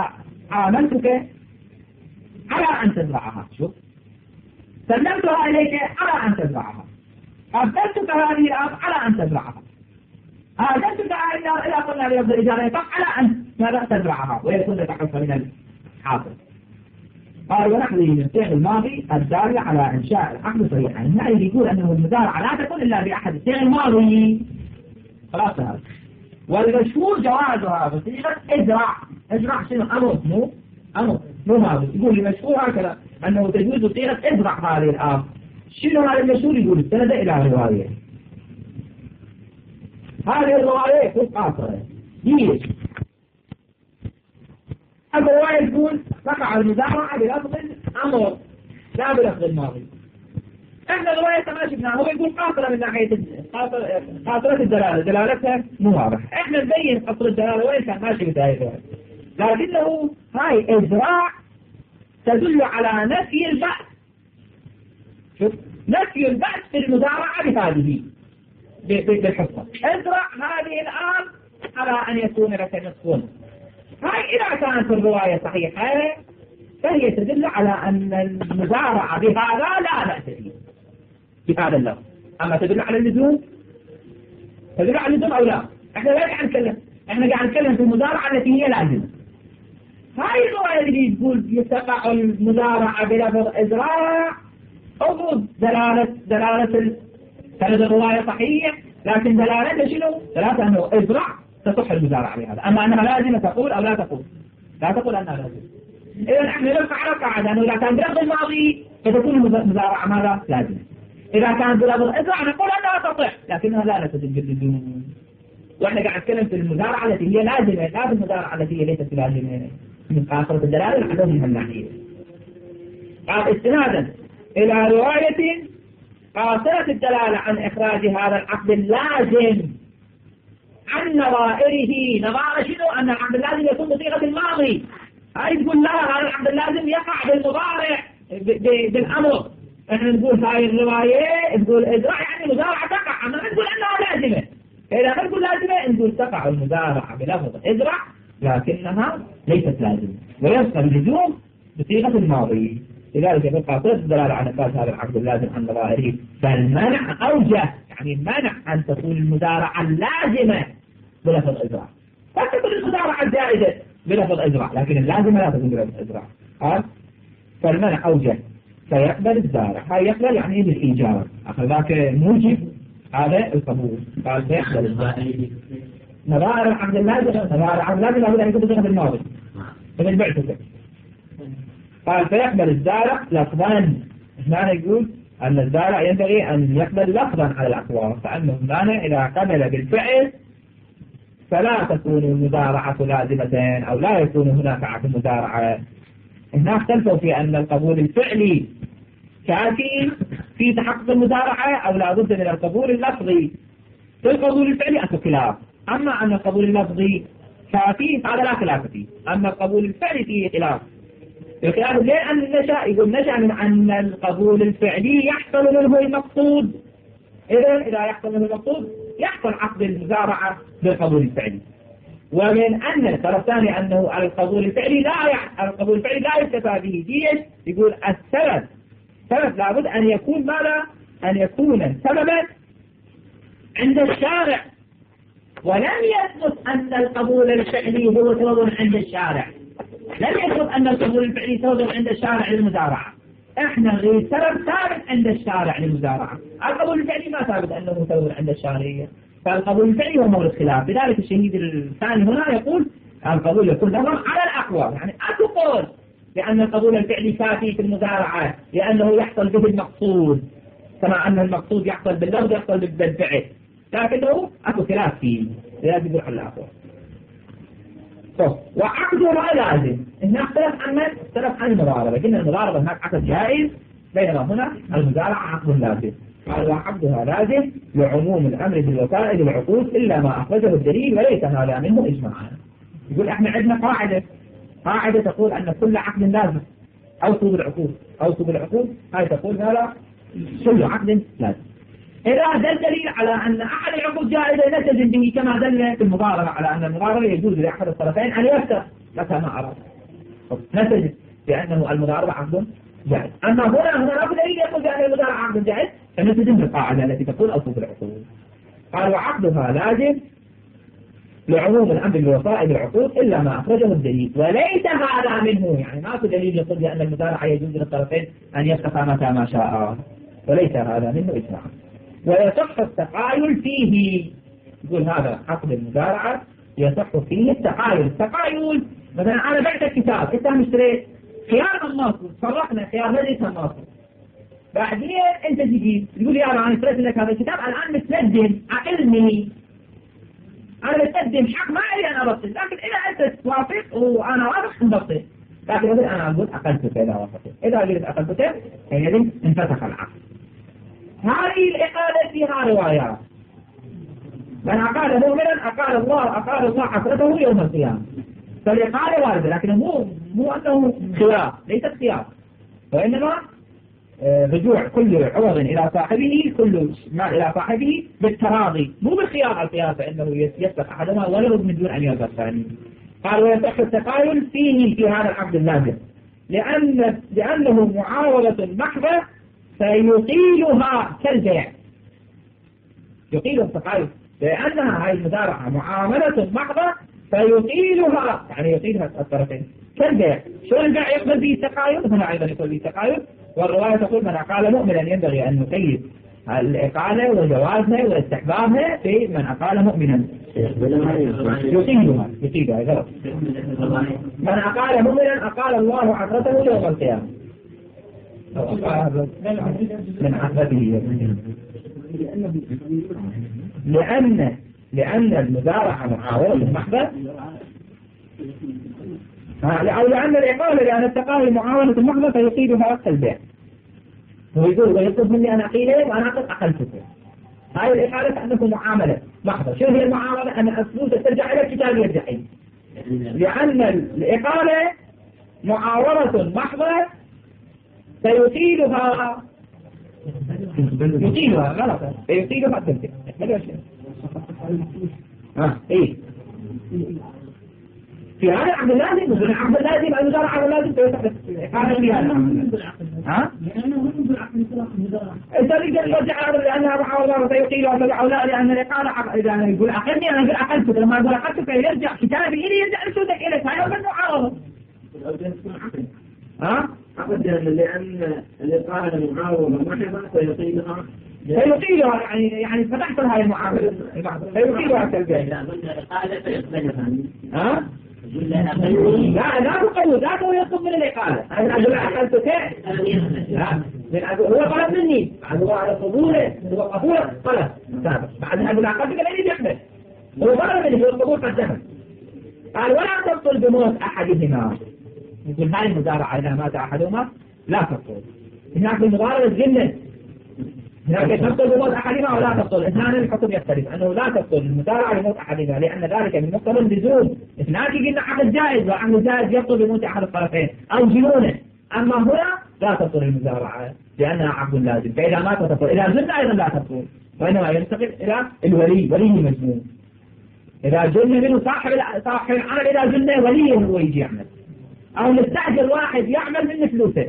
عملتك على أن تزرعها. شوف سلمتها إليك على أن تزرعها، قبلتك هذه الأرض على أن تزرعها، آجلتك هذه الأرض إلى قلنا لفظ الإجارة على أن ماذا تزرعها ويكون لك حق من الحاصل. قال ونحن من صيغ الماضي الدالة على إنشاء العقد صحيحا. هنا يقول أنه المدارعة لا تكون إلا بأحد الصيغ الماضي. خلاص هذا. والمشهور جوازها بصيغة إزراع. إزراع شنو؟ أمر مو أمر مو ماضي. يقول المشهور هكذا أنه تجوز صيغة إزرع هذه الأرض. شنو هذا المشهور؟ يقول السند إلى رواية. هذه الرواية في قاصرة. ليش؟ الرواية تقول تقع المدارعة بلفظ الأمر لا بلفظ الماضي. احنا الرواية كما شفنا هو يقول قاصرة من ناحية قاصرة الدلالة، دلالتها مو واضحة. احنا نبين قصر الدلالة وين كان ماشي بهاي الرواية، لكنه هاي إزراع تدل على نفي البعث. شوف نفي البعث في المدارعة بهذه بالحصة. ازرع هذه الأرض على أن يكون لك نصف. هاي إذا كانت الرواية صحيحة فهي تدل على أن المزارعة بهذا لا بأس فيه بهذا اللفظ. أما تدل على اللزوم، تدل على اللزوم أو لا، إحنا لا قاعد نتكلم، إحنا قاعد نتكلم في المزارعة التي هي لازمة. هاي الرواية اللي تقول يتقع المزارعة بلفظ إزراع أفرض دلالة دلالة كانت الرواية صحيحة، لكن دلالتها شنو؟ دلالتها أنه إزراع تصح المزارعة بهذا. أما أنها لازمة تقول أو لا تقول؟ لا تقول أنها لازمة. إذا نحن نرفع على القاعدة أنه إذا كان بلفظ الماضي فتكون المزارعة ماذا؟ لازمة. إذا كان بلفظ إزراع نقول أنها تصح لكنها لا تدل باللزوم. واحنا قاعد نتكلم في المزارعة التي هي لازمة، لا في المزارعة التي هي ليست لازمة من قاصرة الدلالة عندهم من هالناحية. قال استنادا إلى رواية قاصرة الدلالة عن إخراج هذا العقد اللازم عن نظائره. نظائر شنو؟ أن العقد اللازم يكون بصيغة الماضي. هاي تقول لا، هذا العقد اللازم يقع بالمضارع بالأمر. احنا نقول هاي الرواية نقول إزراع يعني مزارعة تقع، أما نقول أنها لازمة. إذا ما نقول لازمة نقول تقع المزارعة بلفظ إزرع لكنها ليست لازمة، ويبقى اللزوم بصيغة الماضي. لذلك يقول قاصرة الدلالة عن إخراج هذا العقد اللازم عن نظائره، فالمنع أوجه، يعني منع أن تكون المزارعة اللازمة بلفظ إزرع، قد تكون المزارعة الزائدة بلفظ إزرع، لكن اللازمة لا تكون بلفظ إزرع. قال فالمنع أوجه فيقبل الزارع. هاي يقبل يعني بالإيجاب، أخذ ذاك موجب هذا القبول. قال فيقبل الزارع. نظائر العقد اللازم، نظائر العقد اللازم لابد أن يكون بصيغة الماضي من البعثة. قال فيقبل الزارع لفظا. هنا يقول أن الزارع ينبغي أن يقبل لفظا على الأقوال، فأنه هنا إذا قبل بالفعل فلا تكون المزارعة لازمة أو لا يكون هناك عقد مزارعة. هنا اختلفوا في أن القبول الفعلي كافي في تحقق المزارعة أو لا بد من القبول اللفظي. في القبول الفعلي أكو خلاف، أما أن القبول اللفظي كافي هذا لا خلاف فيه، أما القبول الفعلي فيه خلاف. الخلاف ليه؟ أن النشأ يقول نشأ من أن القبول الفعلي يحصل منه المقصود. إذا إذا يحصل منه المقصود يحصل عقد المزارعة بالقبول الفعلي. ومن أن الطرف الثاني أنه على القبول الفعلي لا يح... القبول الفعلي لا يكتفى به. ديش يقول السبب سبب لابد أن يكون ماذا؟ أن يكون سببا عند الشارع، ولم يثبت أن القبول الفعلي هو سبب عند الشارع. لم يثبت أن القبول الفعلي سبب عند الشارع للمزارعة. احنا نريد سبب ثابت عند الشارع للمزارعة. القبول الفعلي ما ثابت أنه سبب عند الشارعية، فالقبول الفعلي هو مورد خلاف. لذلك الشهيد الثاني هنا يقول القبول يكون لفظا على الأقوال، يعني أكو قول لأن القبول الفعلي كافي في المزارعة لأنه يحصل به المقصود، كما أن المقصود يحصل باللفظ يحصل بالفعل، لكنه أكو خلاف فيه. لذلك يقول على الأقوال. وعقدها لازم. هنا اختلف عن من؟ اختلف عن المضاربة. قلنا المضاربة هناك عقد جائز، بينما هنا المزارعة عقد لازم. قال وعقدها لازم لعموم الأمر بالوسائل العقود إلا ما أخرجه الدليل وليس هذا منه إجماعا. يقول احنا عندنا قاعدة قاعدة تقول أن كل عقد لازم. أوصوا بالعقود أوصوا بالعقود هاي تقول هذا كل عقد لازم. إذا دل دليل على أن أحد العقود جائزة نلتزم به، كما دل في المضاربة على أن المضاربة يجوز لأحد الطرفين أن يفتح متى ما أراد، نلتزم بأنه المضاربة عقد جائز. أما هنا هنا لا دليل يقول بأن المضاربة عقد جائز، فنلتزم بالقاعدة التي تقول أوصوا بالعقود. قال وعقدها لازم لعموم الأمر بالوسائل العقود إلا ما أخرجه الدليل وليس هذا منه. يعني ما في دليل يقول بأن المضاربة يجوز للطرفين أن يفتح متى ما شاء، وليس هذا منه إجماعا. ويصح التقايل فيه. يقول هذا عقد المزارعة يصح فيه التقايل. التقايل مثلا أنا بعت الكتاب، أنت مشتريت خيار الناصر، صرحنا خيار مجلس الناصر، بعدين أنت تجي تقول لي أنا اشتريت لك هذا الكتاب، الآن متقدم عقلني، أنا متقدم حق ما لي أنا أبطل، لكن إذا أنت توافق وأنا وافق نبطل، لكن مثلا أنا أقول أقلتك إذا وافقت، إذا قلت أقلتك يعني انفتح العقد. هذه الإقالة فيها روايات. من أقال مؤمنا أقال الله أقال الله حسرته يوم القيامة. فالإقالة واردة، لكن مو مو أنه خيار، ليست خيار، وإنما رجوع كل عوض إلى صاحبه، كل ما إلى صاحبه بالتراضي، مو بالخيار. الخيار فإنه يسبق أحدهما ويرد من دون أن يرد الثاني. قال ويصح التقايل فيه في هذا العقد اللازم لأن لأنه معاوضة محضة فيقيلها كالبيع. يقيل التقايل لأنها هاي المزارعة معاملة محضة فيقيلها، يعني يقيلها الطرفين كالبيع. شو البيع يقبل به التقايل؟ هنا أيضا يقبل به التقايل. والرواية تقول من أقال مؤمنا ينبغي أن نقيد الإقالة وجوازها واستحبابها في من أقال مؤمنا. يقيلها يقيلها غلط. من أقال مؤمنا أقال الله عثرته يوم القيامة من عثرته، لأن لأن المزارعة معاولة محضة، أو لأن الإقالة لأن التقاضي معاولة محضة فيقيدها البيع. هو يقول ويطلب مني أن أقيله وأنا أقل أقلته. هاي الإقالة كأنه معاملة محضة. شو هي المعاملة؟ أن الفلوس ترجع إلى الكتاب يرجع إليه. لأن الإقالة معاورة محضة سيطيلها يطيلها غلط سيطيلها التنفيذ. ها إيه في هذا العقد اللازم وفي العقد اللازم المزارعة اللازم تيسر الإقالة في هذا العقد. ها؟ أنت تقدر ترجع لأنها معاورة سيطيلها أو لا لأن الإقالة إذا أنا يقول أخذني أنا أقول أخذتك لما أقول أخذتك يرجع كتابي إلي يرجع رسولك إليك هاي هو المعاورة. ها؟ عقد لأن الإقالة معاورة محضة سيطيلها سيطيلها يعني يعني فتحت هاي المعاملة سيطيلها كالبيع. ها؟ لا لا تقول ذاته ويطلب من الإقالة. أنا أقول أقلتك لا هو طلب مني هو على قبوله هو قبوله طلب بعد أقول أقلتك الذي يحمل هو طلب مني هو القبول قدمه. قال ولا تبطل بموت أحدهما. يقول هاي المزارعة إذا مات أحدهما لا تبطل. هناك المضاربة الجنة هناك تبطل بموت أحدهما ولا تبطل. اثنان الحكم يختلف أنه لا تبطل المزارعة بموت أحدهما لأن ذلك من مقتضى اللزوم. اثنان قلنا عقد جائز وعقد جائز يبطل بموت أحد الطرفين أو جنونه. أما هنا لا تبطل المزارعة لأنها عقد لازم فإذا مات تبطل. إذا جن أيضا لا تبطل وإنما ينتقل إلى الولي ولي المجنون. إذا جن منه صاحب صاحب العمل إذا جن وليه هو يجي يعمل أو مستأجر واحد يعمل من فلوسه.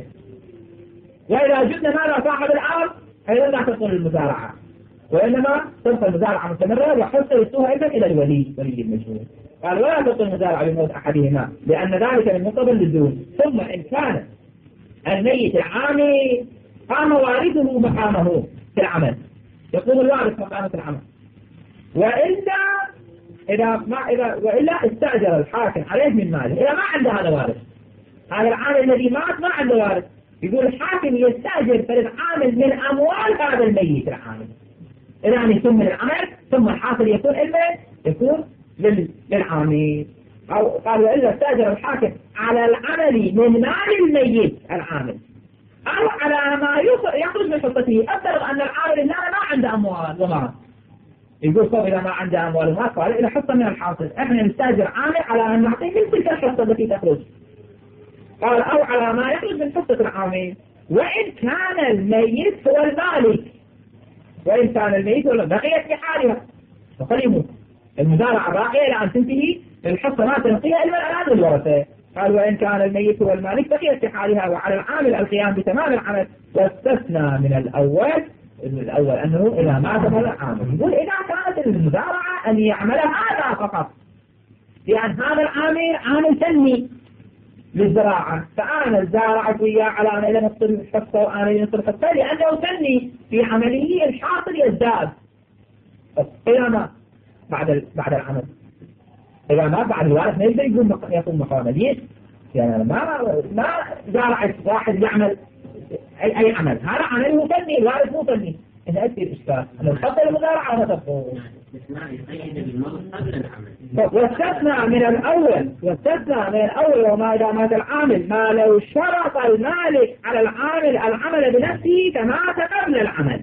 وإذا جن ماذا صاحب العمل أيضا لا تبطل المزارعة وإنما تبطل المزارعة مستمرة وحتى يصوها أيضا إلى الولي ولي المجنون. قال ولا تبطل المزارعة بموت أحدهما لأن ذلك من مقتضى اللزوم. ثم إن كان الميت العامل قام وارثه مقامه في العمل يقوم الوارث مقامه في العمل. وإلا إذا ما إذا وإلا استأجر الحاكم عليه من ماله إذا ما عنده هذا وارث. هذا العامل الذي مات ما عنده وارث يقول الحاكم يستأجر فالعامل من أموال هذا الميت العامل. إذا أن يكون من العمل ثم الحاصل يكون إما يكون للعامل. أو قال وإلا استأجر الحاكم على العمل من مال الميت العامل أو على ما يخرج من حصته. أفترض أن العامل الآن ما عنده أموال ومات يقول طب إذا ما عنده أموال ومات قال إلى حصة من الحاصل إحنا نستأجر عامل على أن نعطيه من تلك الحصة التي تخرج. قال أو على ما يخرج من حصة العامل. وإن كان الميت هو المالك وإن كان الميت هو بقيت في حالها فقد يموت. المزارعة باقية إلى أن تنتهي الحصة ما تنقيها إلا الآن الورثة. قال وإن كان الميت هو المالك بقيت في حالها وعلى العامل القيام بتمام العمل واستثنى من الأول الأول أنه إذا مات فلا عامل. يقول إذا كانت المزارعة أن يعمل هذا فقط لأن هذا العامل عامل تنمي للزراعة فأنا الزارع وياه على أنا إلى نصف الحصة وأنا إلى نصف الحصة لأنه تنمي في عمله الحاصل يزداد. إذا ما بعد بعد العمل إذا ما بعد الوارث ما يقدر يقوم يقوم مقامه. ليش؟ يعني ما ما زارع واحد يعمل أي أي عمل هذا عمله تنمي الوارث مو تنمي. هنا يصير إشكال أنه تفضل المزارعة ولا تفضل واستثنى من الأول واستثنى من الأول وما إذا مات العامل ما لو شرط المالك على العامل العمل بنفسه فمات قبل العمل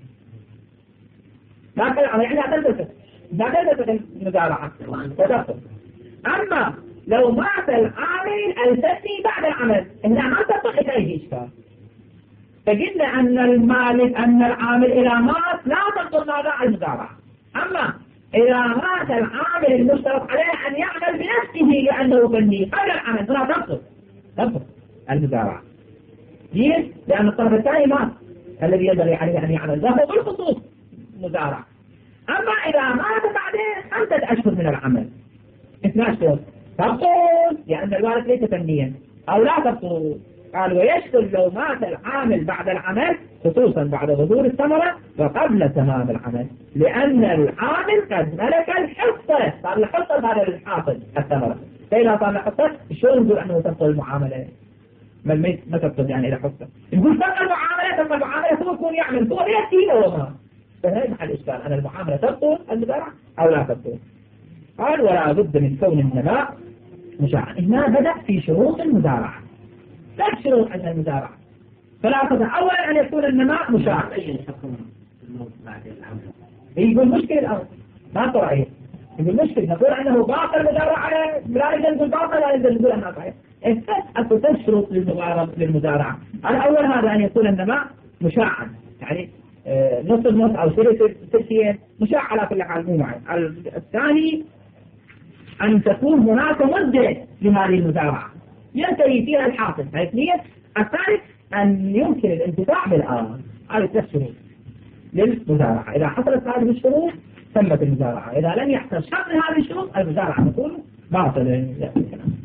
ما قبل العمل يعني لا تلبسه لا تلبسه المزارعة وتفضل. أما لو مات العامل التثني بعد العمل هنا ما تطلق أي إشكال. فقلنا أن المالك أن العامل إذا مات لا تبطل ماذا المزارعة. أما إذا مات العامل المشترط عليه أن يعمل بنفسه لأنه فني قبل العمل فلا تبطل تبطل المزارعة. ليش؟ لأن الطرف الثاني مات الذي ينبغي عليه أن يعمل له بالخصوص مزارعة. أما إذا مات بعدين خمسة أشهر من العمل اثنى أشهر تبطل لأن الوارث ليس فنيا أو لا تبطل. قال ويشكل لو مات العامل بعد العمل خصوصا بعد ظهور الثمرة وقبل تمام العمل لأن العامل قد ملك الحصة صار الحصة هذا الحاصل الثمرة. فإذا صار الحصة شلون نقول أنه تبطل المعاملة ما الميت ما تبطل يعني إلى حصة نقول تبطل المعاملة تبطل المعاملة هو يكون يعمل هو يأتي له ما فهذا محل إشكال أن المعاملة تبطل المزارعة أو لا تبطل. قال ولا بد من كون النماء مشاعا. هنا بدأ في شروط المزارعة، لا شروط عند المزارعة، فلا تدع أولا أن يكون النماء مشاعا. يقول مشكلة الأرض ما ترى يقول مشكلة، نقول أنه باطل مزارعة، لا يجوز الباطل لا يجوز نقول أنها صحيح. أكثر شروط للمزارعة. الأول هذا أن يكون النماء مشاعا، يعني نص النص أو ثلث ثلثين مشاع على كل حال مو معي. الثاني أن تكون هناك مدة لهذه المزارعة ينتهي فيها الحاصل. الثالث أن يمكن الانتفاع بالأرض. هذه ثلاث شروط للمزارعة. إذا حصلت هذه الشروط تمت المزارعة، إذا لم يحصل شرط من هذه الشروط المزارعة تكون باطلة.